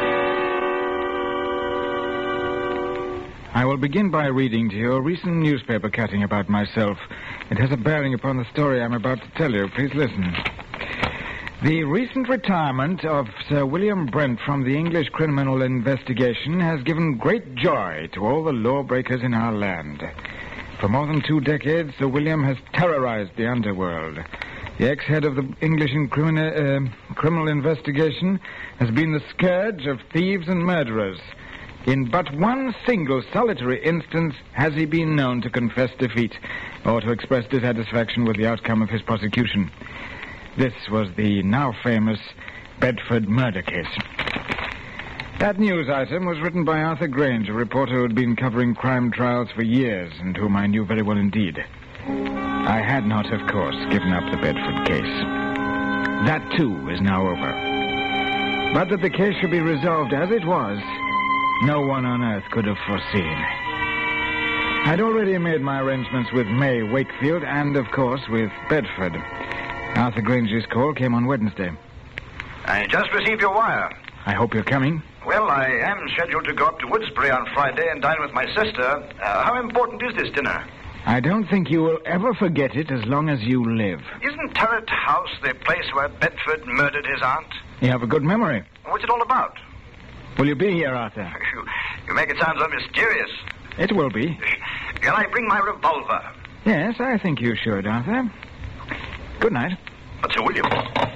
I will begin by reading to you a recent newspaper cutting about myself. It has a bearing upon the story I'm about to tell you. Please listen. The recent retirement of Sir William Brent from the English criminal investigation has given great joy to all the lawbreakers in our land. For more than two decades, Sir William has terrorized the underworld. The ex-head of the English criminal, uh, criminal investigation has been the scourge of thieves and murderers. In but one single solitary instance has he been known to confess defeat or to express dissatisfaction with the outcome of his prosecution. This was the now famous Bedford murder case. That news item was written by Arthur Grange, a reporter who had been covering crime trials for years and whom I knew very well indeed. I had not, of course, given up the Bedford case. That, too, is now over. But that the case should be resolved as it was, no one on earth could have foreseen. I'd already made my arrangements with May Wakefield and, of course, with Bedford. Arthur Grange's call came on Wednesday. I just received your wire. I hope you're coming. Well, I am scheduled to go up to Woodsbury on Friday and dine with my sister. Uh, how important is this dinner? I don't think you will ever forget it as long as you live. Isn't Turret House the place where Bedford murdered his aunt? You have a good memory. What's it all about? Will you be here, Arthur? You, you make it sound so mysterious. It will be. Can I bring my revolver? Yes, I think you should, Arthur. Good night. But Sir William...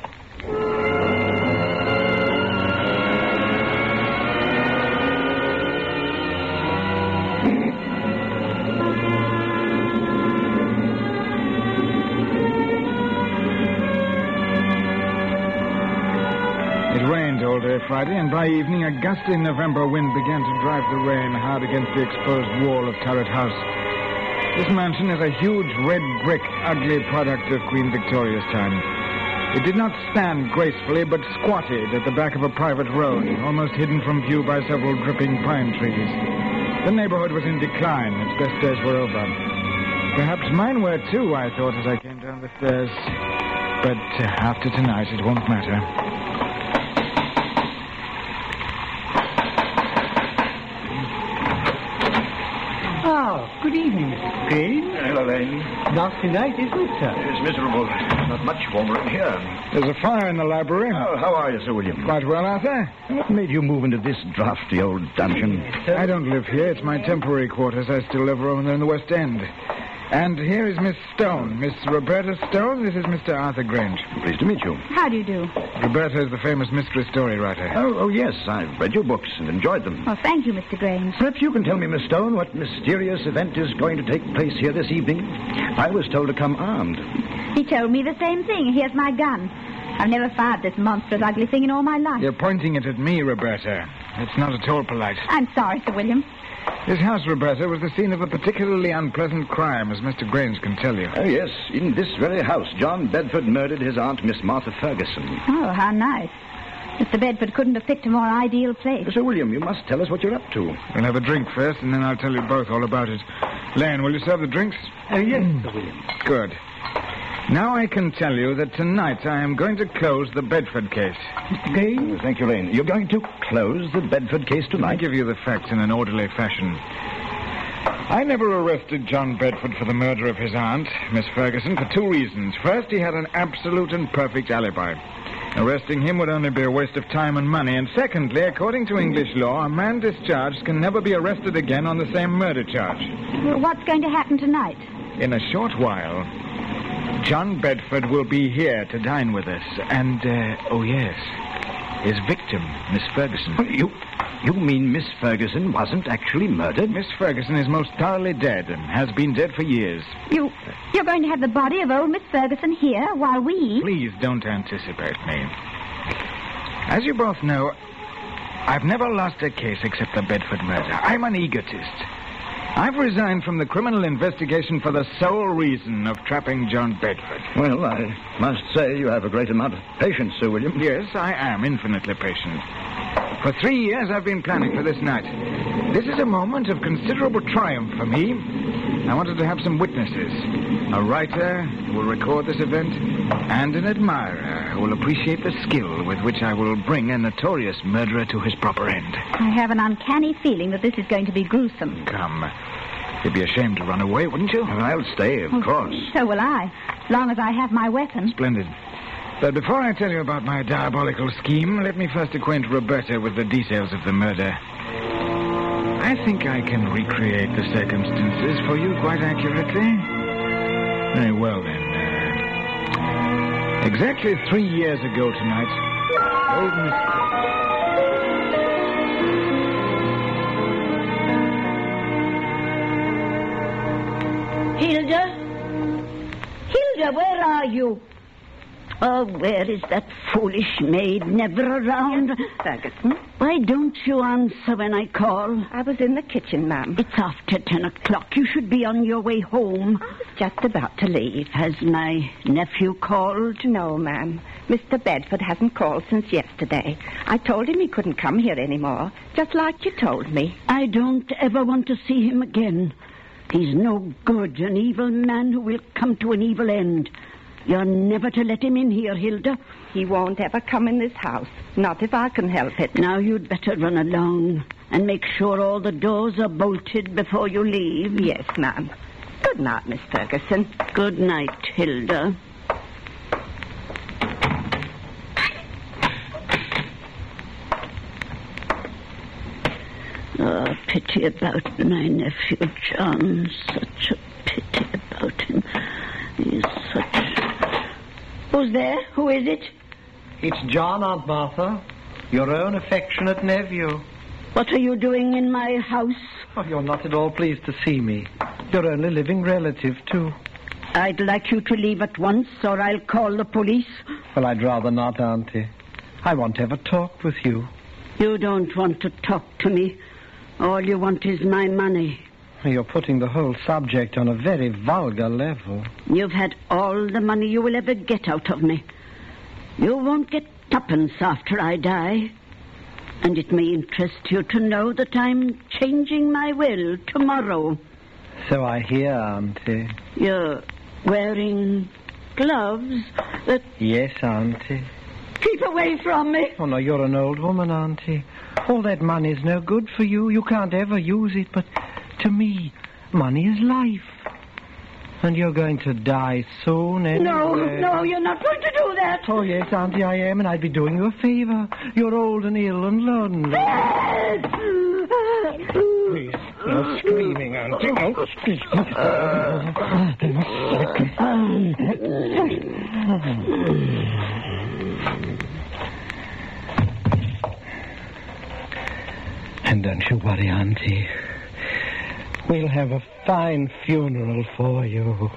Friday, and by evening a gusty November wind began to drive the rain hard against the exposed wall of Turret House. This mansion is a huge red brick, ugly product of Queen Victoria's time. It did not stand gracefully, but squatted at the back of a private road, almost hidden from view by several dripping pine trees. The neighborhood was in decline. Its best days were over. Perhaps mine were, too, I thought as I came down the stairs. But uh, after tonight, it won't matter. Good evening, Mister Crane. Hello, Lane. Nasty night, isn't it, sir? It's miserable. Not much warmer in here. There's a fire in the library. Oh, how are you, Sir William? Quite well, Arthur. What made you move into this drafty old dungeon? I don't live here. It's my temporary quarters. I still live over there in the West End. And here is Miss Stone. Miss Roberta Stone. This is Mister Arthur Grange. Pleased to meet you. How do you do? Roberta is the famous mystery story writer. Oh, oh, yes. I've read your books and enjoyed them. Well, thank you, Mister Grange. Perhaps you can tell me, Miss Stone, what mysterious event is going to take place here this evening? I was told to come armed. He told me the same thing. Here's my gun. I've never fired this monstrous, ugly thing in all my life. You're pointing it at me, Roberta. It's not at all polite. I'm sorry, Sir William. This house, Roberta, was the scene of a particularly unpleasant crime, as Mister Grange can tell you. Oh, yes. In this very house, John Bedford murdered his aunt, Miss Martha Ferguson. Oh, how nice. Mister Bedford couldn't have picked a more ideal place. Sir William, you must tell us what you're up to. We'll have a drink first, and then I'll tell you both all about it. Lane, will you serve the drinks? Oh, yes, Sir William. Good. Now I can tell you that tonight I am going to close the Bedford case. Mister Grange? Oh, thank you, Lane. You're going to close the Bedford case tonight? I'll give you the facts in an orderly fashion. I never arrested John Bedford for the murder of his aunt, Miss Ferguson, for two reasons. First, he had an absolute and perfect alibi. Arresting him would only be a waste of time and money. And secondly, according to English law, a man discharged can never be arrested again on the same murder charge. Well, what's going to happen tonight? In a short while, John Bedford will be here to dine with us. And, uh, oh yes, his victim, Miss Ferguson. You... You mean Miss Ferguson wasn't actually murdered? Miss Ferguson is most thoroughly dead and has been dead for years. You... You're going to have the body of old Miss Ferguson here while we eat? Please don't anticipate me. As you both know, I've never lost a case except the Bedford murder. I'm an egotist. I've resigned from the criminal investigation for the sole reason of trapping John Bedford. Well, I must say you have a great amount of patience, Sir William. Yes, I am infinitely patient. For three years I've been planning for this night. This is a moment of considerable triumph for me. I wanted to have some witnesses. A writer who will record this event, and an admirer who will appreciate the skill with which I will bring a notorious murderer to his proper end. I have an uncanny feeling that this is going to be gruesome. Come. You'd be ashamed to run away, wouldn't you? I'll stay, of oh, course. So will I, as long as I have my weapon. Splendid. But before I tell you about my diabolical scheme, let me first acquaint Roberta with the details of the murder. I think I can recreate the circumstances for you quite accurately. Very well, then. Uh, Exactly three years ago tonight, old Miss... Hilda? Hilda, where are you? Oh, where is that foolish maid? Never around. Ferguson? Why don't you answer when I call? I was in the kitchen, ma'am. It's after ten o'clock. You should be on your way home. I was just about to leave. Has my nephew called? No, ma'am. Mister Bedford hasn't called since yesterday. I told him he couldn't come here anymore, just like you told me. I don't ever want to see him again. He's no good, an evil man who will come to an evil end. You're never to let him in here, Hilda. He won't ever come in this house, not if I can help it. Now you'd better run along and make sure all the doors are bolted before you leave. Yes, ma'am. Good night, Miss Ferguson. Good night, Hilda. Oh, pity about my nephew, John. Such a pity about him. He's such... Who's there? Who is it? It's John, Aunt Martha. Your own affectionate nephew. What are you doing in my house? Oh, you're not at all pleased to see me. Your only living relative, too. I'd like you to leave at once, or I'll call the police. Well, I'd rather not, Auntie. I want to have a talk with you. You don't want to talk to me. All you want is my money. You're putting the whole subject on a very vulgar level. You've had all the money you will ever get out of me. You won't get tuppence after I die. And it may interest you to know that I'm changing my will tomorrow. So I hear, Auntie. You're wearing gloves that... Yes, Auntie. Keep away from me. Oh, no, you're an old woman, Auntie. All that money's no good for you. You can't ever use it, but to me, money is life. And you're going to die soon anyway. No, no, you're not going to do that. Oh, yes, Auntie, I am, and I'd be doing you a favor. You're old and ill and lonely. Please, no screaming, Auntie. No screaming. And don't you worry, Auntie. We'll have a fine funeral for you.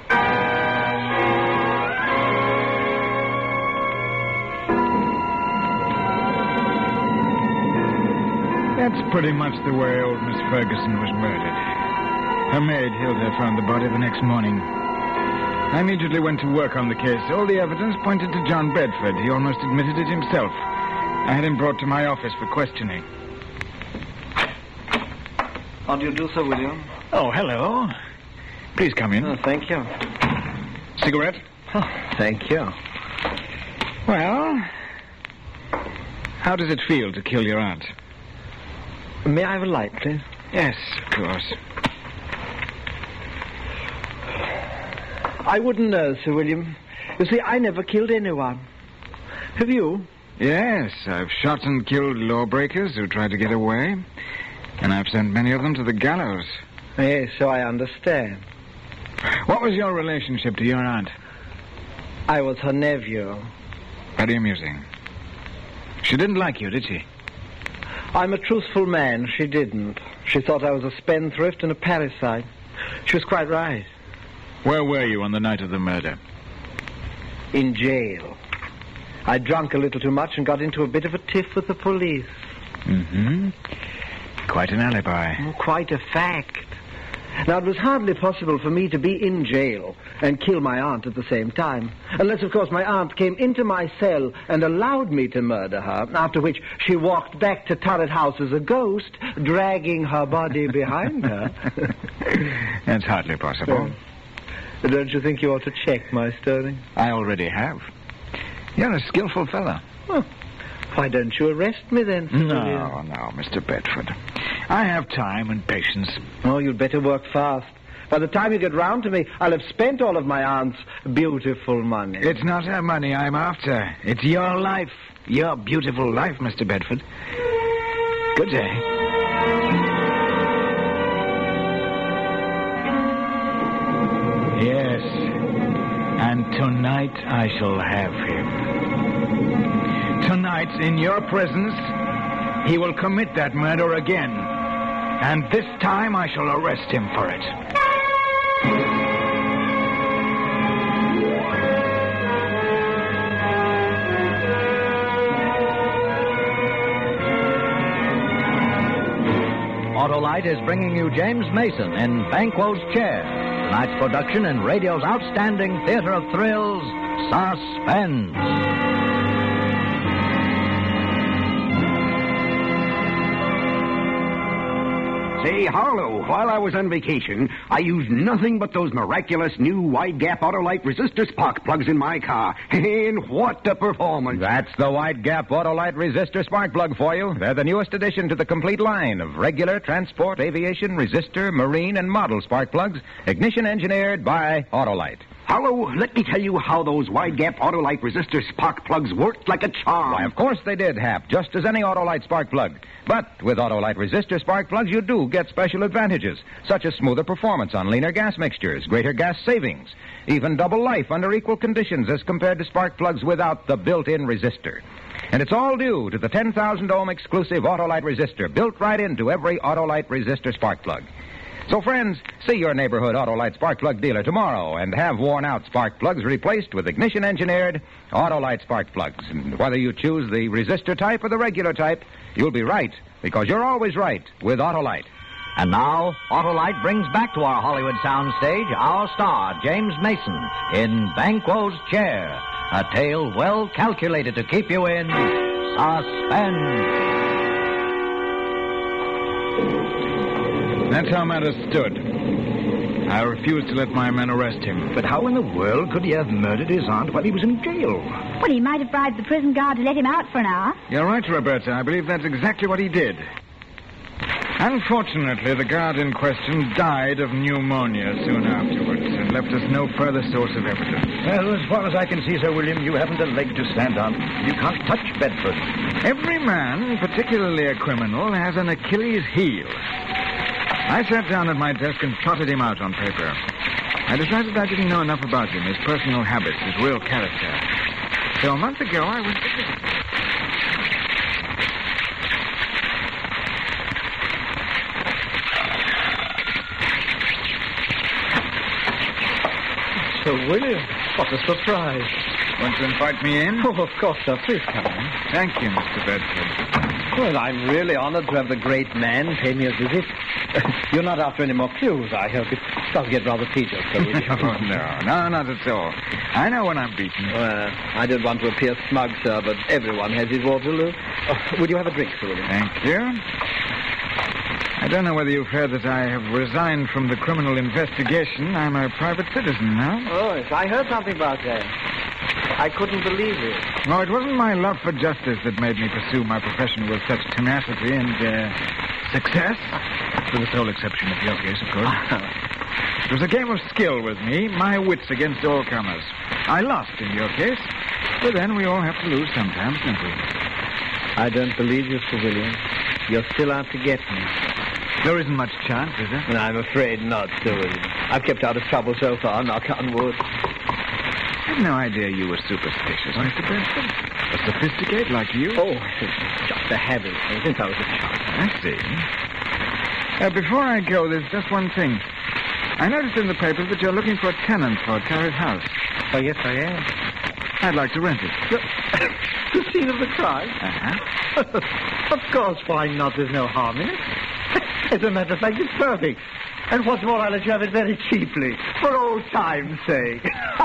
That's pretty much the way old Miss Ferguson was murdered. Her maid, Hilda, found the body the next morning. I immediately went to work on the case. All the evidence pointed to John Bedford. He almost admitted it himself. I had him brought to my office for questioning. How do you do, Sir William? Oh, hello. Please come in. Oh, thank you. Cigarette? Oh, thank you. Well, how does it feel to kill your aunt? May I have a light, please? Yes, of course. I wouldn't know, Sir William. You see, I never killed anyone. Have you? Yes, I've shot and killed lawbreakers who tried to get away. And I've sent many of them to the gallows. Yes, so I understand. What was your relationship to your aunt? I was her nephew. Very amusing. She didn't like you, did she? I'm a truthful man. She didn't. She thought I was a spendthrift and a parasite. She was quite right. Where were you on the night of the murder? In jail. I drank a little too much and got into a bit of a tiff with the police. Mm-hmm. Quite an alibi. Oh, quite a fact. Now, it was hardly possible for me to be in jail and kill my aunt at the same time. Unless, of course, my aunt came into my cell and allowed me to murder her, after which she walked back to Turret House as a ghost, dragging her body behind her. That's hardly possible. Uh, don't you think you ought to check my story? I already have. You're a skillful fellow. Oh. Why don't you arrest me then, Sir No, William? no, Mister Bedford. I have time and patience. Oh, you'd better work fast. By the time you get round to me, I'll have spent all of my aunt's beautiful money. It's not her money I'm after. It's your life. Your beautiful life, Mister Bedford. Good day. Yes. And tonight I shall have him. Tonight, in your presence, he will commit that murder again. And this time I shall arrest him for it. Autolite is bringing you James Mason in Banquo's Chair. Tonight's production in radio's outstanding theater of thrills, Suspense. Say, Harlow, while I was on vacation, I used nothing but those miraculous new wide-gap Autolite resistor spark plugs in my car. And what a performance. That's the wide-gap Autolite resistor spark plug for you. They're the newest addition to the complete line of regular, transport, aviation, resistor, marine, and model spark plugs, ignition engineered by Autolite. Harlow, let me tell you how those wide-gap Autolite resistor spark plugs worked like a charm. Why, of course they did, Hap, just as any Autolite spark plug. But with Autolite resistor spark plugs, you do get special advantages, such as smoother performance on leaner gas mixtures, greater gas savings, even double life under equal conditions as compared to spark plugs without the built-in resistor. And it's all due to the ten thousand ohm exclusive Autolite resistor built right into every Autolite resistor spark plug. So, friends, see your neighborhood Autolite spark plug dealer tomorrow and have worn-out spark plugs replaced with ignition-engineered Autolite spark plugs. And whether you choose the resistor type or the regular type, you'll be right, because you're always right with Autolite. And now, Autolite brings back to our Hollywood soundstage our star, James Mason, in Banquo's Chair, a tale well calculated to keep you in suspense. That's how matters stood. I refused to let my men arrest him. But how in the world could he have murdered his aunt while he was in jail? Well, he might have bribed the prison guard to let him out for an hour. You're right, Roberta. I believe that's exactly what he did. Unfortunately, the guard in question died of pneumonia soon afterwards and left us no further source of evidence. Well, as far as I can see, Sir William, you haven't a leg to stand on. You can't touch Bedford. Every man, particularly a criminal, has an Achilles heel. I sat down at my desk and plotted him out on paper. I decided I didn't know enough about him, his personal habits, his real character. So a month ago, I went to visit him. Sir William, what a surprise. Want to invite me in? Oh, of course, sir. Please come in. Thank you, Mister Bedford. Well, I'm really honored to have the great man pay me a visit. You're not after any more clues, I hope. It does get rather tedious, Sir William. Oh, no, no, not at all. I know when I'm beaten. Well, I don't want to appear smug, sir, but everyone has his Waterloo. Oh, would you have a drink, Sir William? Thank you. I don't know whether you've heard that I have resigned from the criminal investigation. I'm a private citizen now. Oh, yes, I heard something about that. I couldn't believe it. No, it wasn't my love for justice that made me pursue my profession with such tenacity and uh, success. With the sole exception of your case, of course. It was a game of skill with me, my wits against all comers. I lost in your case, but then we all have to lose sometimes, don't we? I don't believe you, Sir William. You're still out to get me. There isn't much chance, is there? No, I'm afraid not, Sir William. I've kept out of trouble so far, knock on wood. I had no idea you were superstitious, Mister Bedford. A sophisticate like you? Oh, it's just a habit since I was a child. I see. Uh, before I go, there's just one thing. I noticed in the papers that you're looking for a tenant for a terrace house. Oh, yes, I am. I'd like to rent it. The scene of the crime? Uh-huh. Of course, why not? There's no harm in it. As a matter of fact, it's perfect. And what's more, I'll let you have it very cheaply, for old time's sake.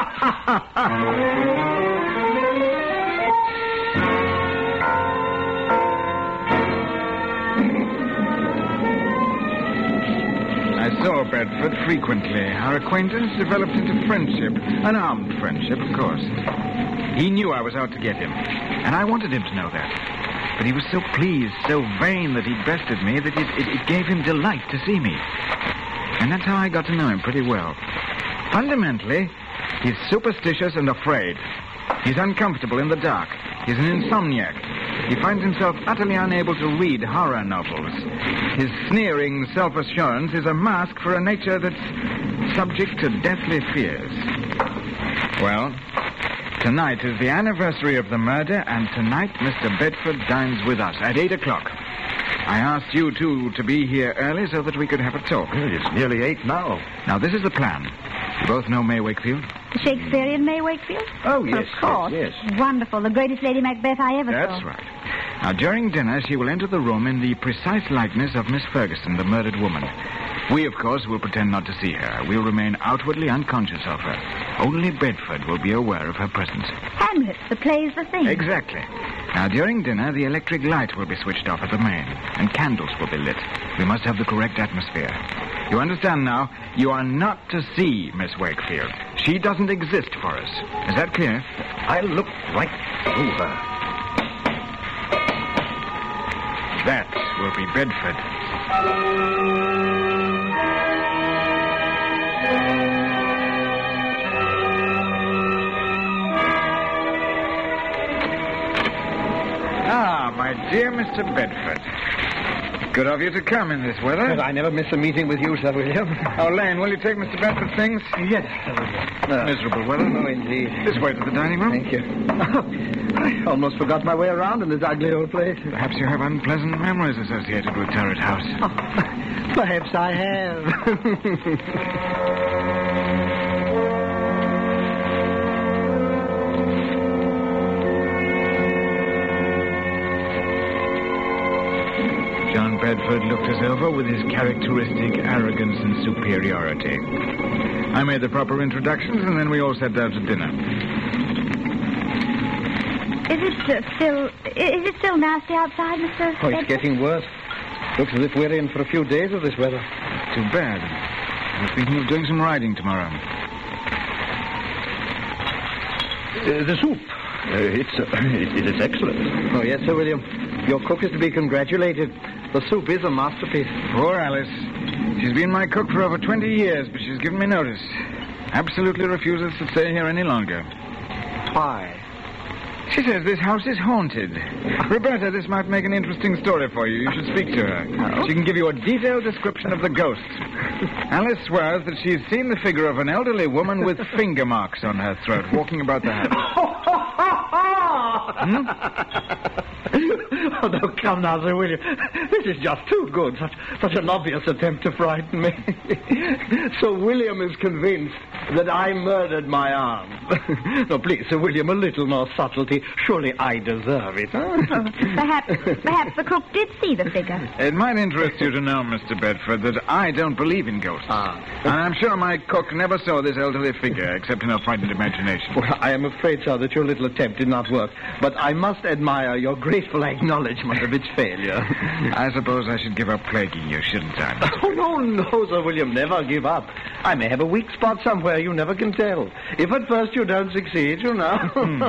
I saw Bedford frequently. Our acquaintance developed into friendship. An armed friendship, of course. He knew I was out to get him, and I wanted him to know that. But he was so pleased, so vain that he'd bested me that it, it, it gave him delight to see me. And that's how I got to know him pretty well. Fundamentally, he's superstitious and afraid. He's uncomfortable in the dark. He's an insomniac. He finds himself utterly unable to read horror novels. His sneering self-assurance is a mask for a nature that's subject to deathly fears. Well, tonight is the anniversary of the murder, and tonight Mister Bedford dines with us at eight o'clock. I asked you two to be here early so that we could have a talk. Well, it's nearly eight now. Now, this is the plan. You both know May Wakefield? The Shakespearean May Wakefield? Oh, yes, Of course. yes, yes. Wonderful. The greatest Lady Macbeth I ever That's saw. right. Now, during dinner, she will enter the room in the precise likeness of Miss Ferguson, the murdered woman. We, of course, will pretend not to see her. We'll remain outwardly unconscious of her. Only Bedford will be aware of her presence. Hamlet, the play's the thing. Exactly. Now, during dinner, the electric light will be switched off at the main, and candles will be lit. We must have the correct atmosphere. You understand now? You are not to see Miss Wakefield. She doesn't exist for us. Is that clear? I'll look right through her. That will be Bedford. Ah, my dear Mister Bedford. Good of you to come in this weather. But I never miss a meeting with you, Sir William. Oh, Lane, will you take Mister Bedford's things? Yes, Sir William. Uh, Miserable weather. Oh, indeed. This way to the dining room. Thank you. I almost forgot my way around in this ugly old place. Perhaps you have unpleasant memories associated with Turret House. Oh, perhaps I have. John Bedford looked us over with his characteristic arrogance and superiority. I made the proper introductions, and then we all sat down to dinner. Is it uh, still... Is it still nasty outside, Mister Oh, it's getting worse. Looks as if we're in for a few days of this weather. Too bad. I was thinking of doing some riding tomorrow. Uh, the soup. Uh, it's, uh, it, it is excellent. Oh, yes, Sir William. Your cook is to be congratulated. The soup is a masterpiece. Poor Alice. She's been my cook for over twenty years, but she's given me notice. Absolutely refuses to stay here any longer. Why? She says this house is haunted. Roberta, this might make an interesting story for you. You should speak to her. Oh? She can give you a detailed description of the ghost. Alice swears that she's seen the figure of an elderly woman with finger marks on her throat walking about the house. Hmm? Oh, no, come now, Sir William. This is just too good. Such, such an obvious attempt to frighten me. Sir William is convinced that I murdered my aunt. No, please, Sir William, a little more subtlety. Surely I deserve it. Huh? Perhaps, perhaps the cook did see the figure. It might interest you to know, Mister Bedford, that I don't believe in ghosts. Ah. And I'm sure my cook never saw this elderly figure, except in her frightened imagination. Well, I am afraid, sir, that your little attempt did not work. But I must admire your graceful acknowledgement of its failure. I suppose I should give up plaguing you, shouldn't I? Oh, no, no, Sir William, never give up. I may have a weak spot somewhere, you never can tell. If at first you don't succeed, you know.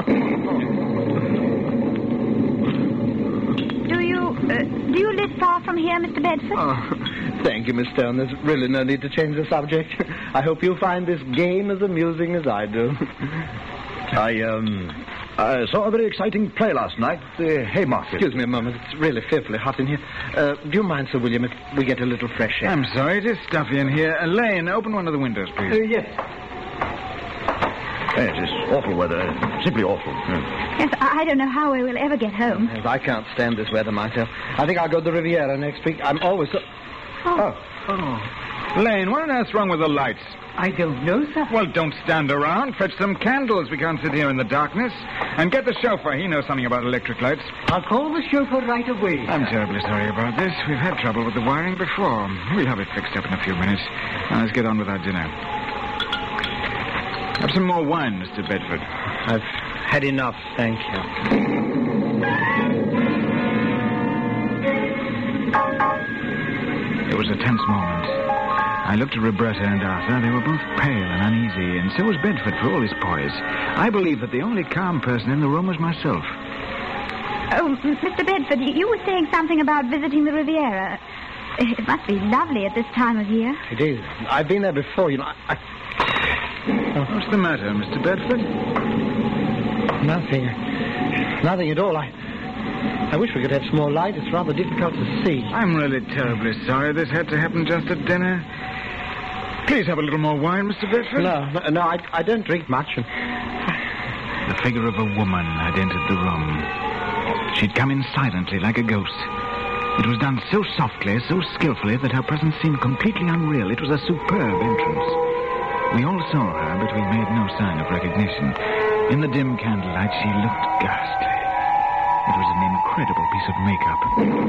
Do you, uh, do you live far from here, Mister Bedford? Oh, thank you, Miss Stone. There's really no need to change the subject. I hope you find this game as amusing as I do. I, um... I saw a very exciting play last night, the Haymarket. Excuse me a moment. It's really fearfully hot in here. Uh, do you mind, Sir William, if we get a little fresh air? I'm sorry, it is stuffy in here. Elaine, open one of the windows, please. Uh, yes. Yes, it's awful weather. Simply awful. Yeah. Yes, I I don't know how we will ever get home. Yes, I can't stand this weather myself. I think I'll go to the Riviera next week. I'm always so... Oh. Oh. Elaine, what on earth's wrong with the lights? I don't know, sir. Well, don't stand around. Fetch some candles. We can't sit here in the darkness. And get the chauffeur. He knows something about electric lights. I'll call the chauffeur right away. I'm terribly sorry about this. We've had trouble with the wiring before. We'll have it fixed up in a few minutes. Now, let's get on with our dinner. Have some more wine, Mister Bedford. I've had enough, thank you. It was a tense moment. I looked at Roberta and Arthur. They were both pale and uneasy, and so was Bedford for all his poise. I believe that the only calm person in the room was myself. Oh, Mister Bedford, you were saying something about visiting the Riviera. It must be lovely at this time of year. It is. I've been there before, you know. I... What's the matter, Mister Bedford? Nothing. Nothing at all. I... I wish we could have some more light. It's rather difficult to see. I'm really terribly sorry this had to happen just at dinner. Please have a little more wine, Mister Bedford. No, no, no I, I don't drink much. The figure of a woman had entered the room. She'd come in silently, like a ghost. It was done so softly, so skillfully, that her presence seemed completely unreal. It was a superb entrance. We all saw her, but we made no sign of recognition. In the dim candlelight, she looked ghastly. It was an incredible piece of makeup.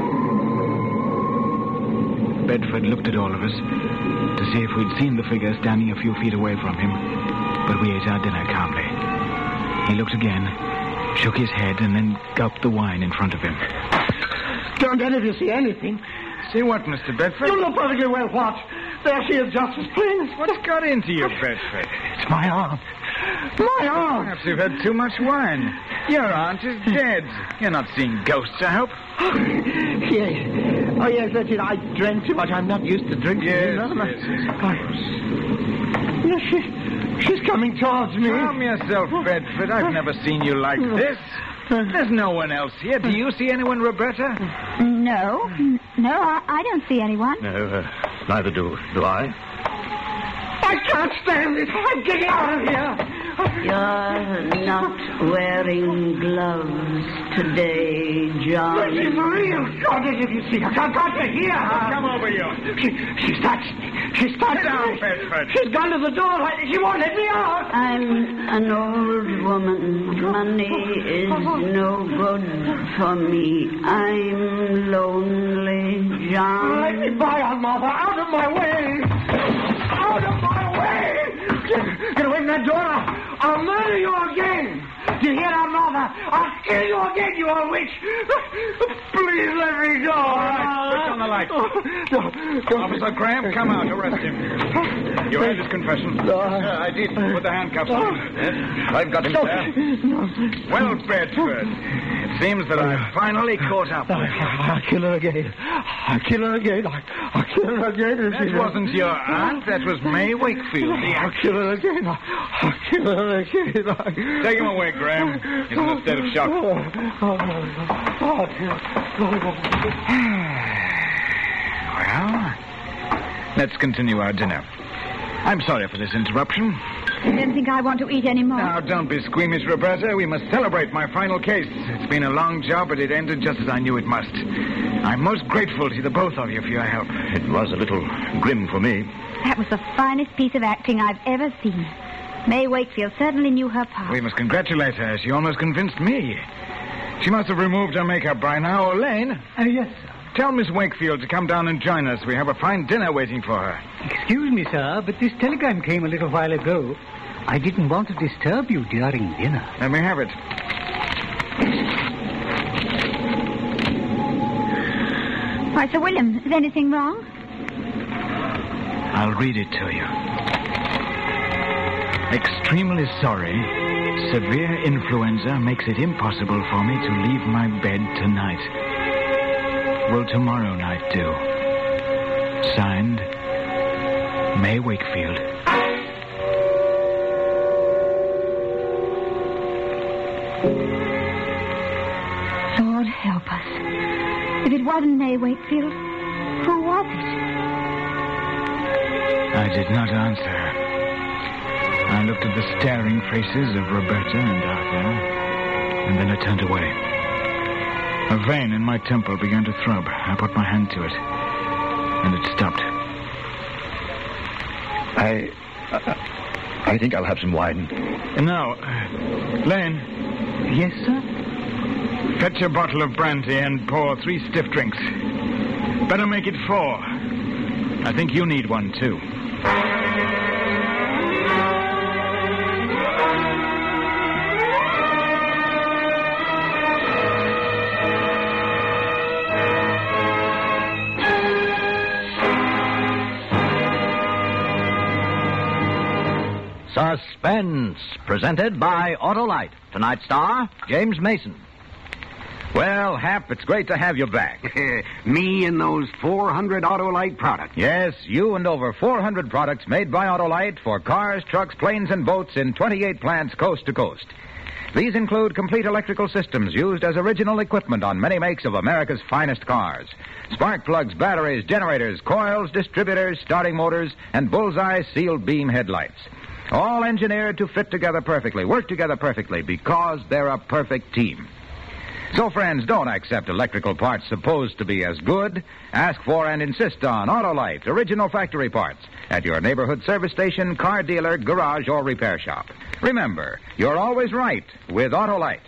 Bedford looked at all of us to see if we'd seen the figure standing a few feet away from him, but we ate our dinner calmly. He looked again, shook his head, and then gulped the wine in front of him. Don't any of you see anything? See what, Mister Bedford? You know perfectly well what. There she is, just as plain as... What's got into you, Bedford? It's my aunt. My aunt! Perhaps you've had too much wine. Your aunt is dead. You're not seeing ghosts, I hope? Yes. Oh, yes, that's it. I drank too much. I'm not used to drinking. Yes, you know? yes, yes. Yes, she, she's coming towards me. Calm yourself, Bedford. I've never seen you like this. There's no one else here. Do you see anyone, Roberta? No. No, I, I don't see anyone. No, uh, neither do, do I. I can't stand it. I'm getting out of here. You're not wearing gloves today, John. This is real. God, did you see her? I've got to hear her. Come over here. She, she's touched me. She's touched Sit down, me. Bedford. She's gone to the door. She won't let me out. I'm an old woman. Money is no good for me. I'm lonely, John. Let me by, Aunt Martha. Out of my way. Out of my way. Get, get away from that door. I'll murder you again. Do you hear that, Martha? I'll kill you again, you old witch. Please let me go. All right, switch on the light. No, no. Officer Graham, come out. Arrest him. You heard his confession. No. Uh, I did. Put the handcuffs on him. Yes, I've got him, sir. Well, Bedford, it seems that I've finally caught up with you. I'll kill her again. I'll kill her again. I'll kill her again. That wasn't your aunt. That was May Wakefield. I'll kill her again. I'll kill her again. Take him away, Graham. He's in a state of shock. Well, let's continue our dinner. I'm sorry for this interruption. You don't think I want to eat any more? Now, don't be squeamish, Roberta. We must celebrate my final case. It's been a long job, but it ended just as I knew it must. I'm most grateful to the both of you for your help. It was a little grim for me. That was the finest piece of acting I've ever seen. May Wakefield certainly knew her part. We must congratulate her. She almost convinced me. She must have removed her makeup by now. Elaine? Uh, yes, sir. Tell Miss Wakefield to come down and join us. We have a fine dinner waiting for her. Excuse me, sir, but this telegram came a little while ago. I didn't want to disturb you during dinner. Let me have it. Why, Sir William, is anything wrong? I'll read it to you. Extremely sorry. Severe influenza makes it impossible for me to leave my bed tonight. Will tomorrow night do? Signed, May Wakefield. Lord help us. If it wasn't May Wakefield, who was it? I did not answer. I looked at the staring faces of Roberta and Arthur, and then I turned away. A vein in my temple began to throb. I put my hand to it, and it stopped. I... I, I think I'll have some wine. No. Lane. Yes, sir? Fetch a bottle of brandy and pour three stiff drinks. Better make it four. I think you need one, too. Suspense, presented by Autolite. Tonight's star, James Mason. Well, Hap, it's great to have you back. Me and those four hundred Autolite products. Yes, you and over four hundred products made by Autolite for cars, trucks, planes, and boats in twenty-eight plants coast to coast. These include complete electrical systems used as original equipment on many makes of America's finest cars. Spark plugs, batteries, generators, coils, distributors, starting motors, and bullseye sealed beam headlights. All engineered to fit together perfectly, work together perfectly, because they're a perfect team. So, friends, don't accept electrical parts supposed to be as good. Ask for and insist on Autolite, original factory parts, at your neighborhood service station, car dealer, garage, or repair shop. Remember, you're always right with Autolite.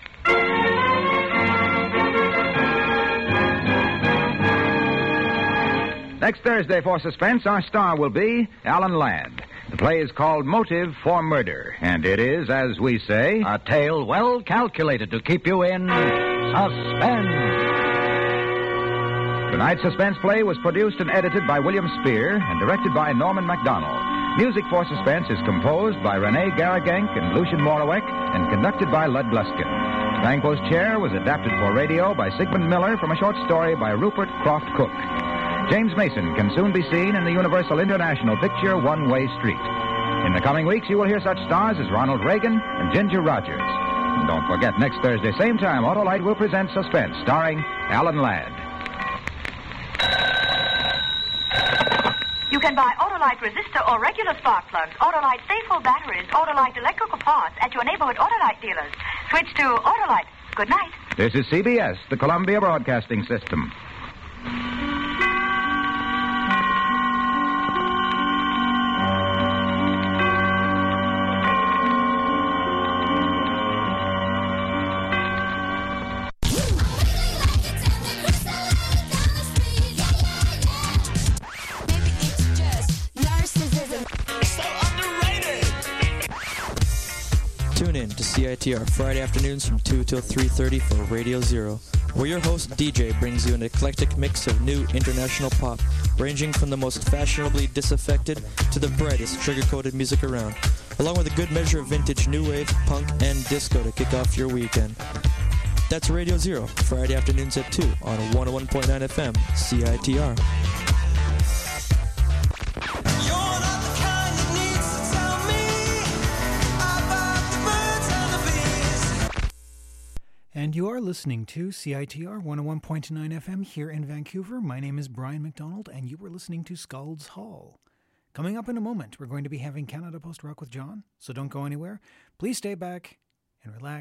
Next Thursday for Suspense, our star will be Alan Ladd. The play is called Motive for Murder, and it is, as we say, a tale well calculated to keep you in suspense. Tonight's suspense play was produced and edited by William Spear and directed by Norman MacDonald. Music for Suspense is composed by Renee Garrigank and Lucian Morawek and conducted by Lud Gluskin. Banquo's Chair was adapted for radio by Sigmund Miller from a short story by Rupert Croft Cook. James Mason can soon be seen in the Universal International picture One Way Street. In the coming weeks, you will hear such stars as Ronald Reagan and Ginger Rogers. And don't forget, next Thursday, same time, Autolite will present Suspense, starring Alan Ladd. You can buy Autolite resistor or regular spark plugs, Autolite faithful batteries, Autolite electrical parts at your neighborhood Autolite dealers. Switch to Autolite. Good night. This is C B S, the Columbia Broadcasting System. Tune in to C I T R Friday afternoons from two till three thirty for Radio Zero, where your host D J brings you an eclectic mix of new international pop, ranging from the most fashionably disaffected to the brightest sugar-coated music around, along with a good measure of vintage new wave, punk, and disco to kick off your weekend. That's Radio Zero, Friday afternoons at two on one oh one point nine F M, C I T R. And you are listening to C I T R one oh one point nine F M here in Vancouver. My name is Brian McDonald, and you are listening to Scald's Hall. Coming up in a moment, we're going to be having Canada Post Rock with John, so don't go anywhere. Please stay back and relax.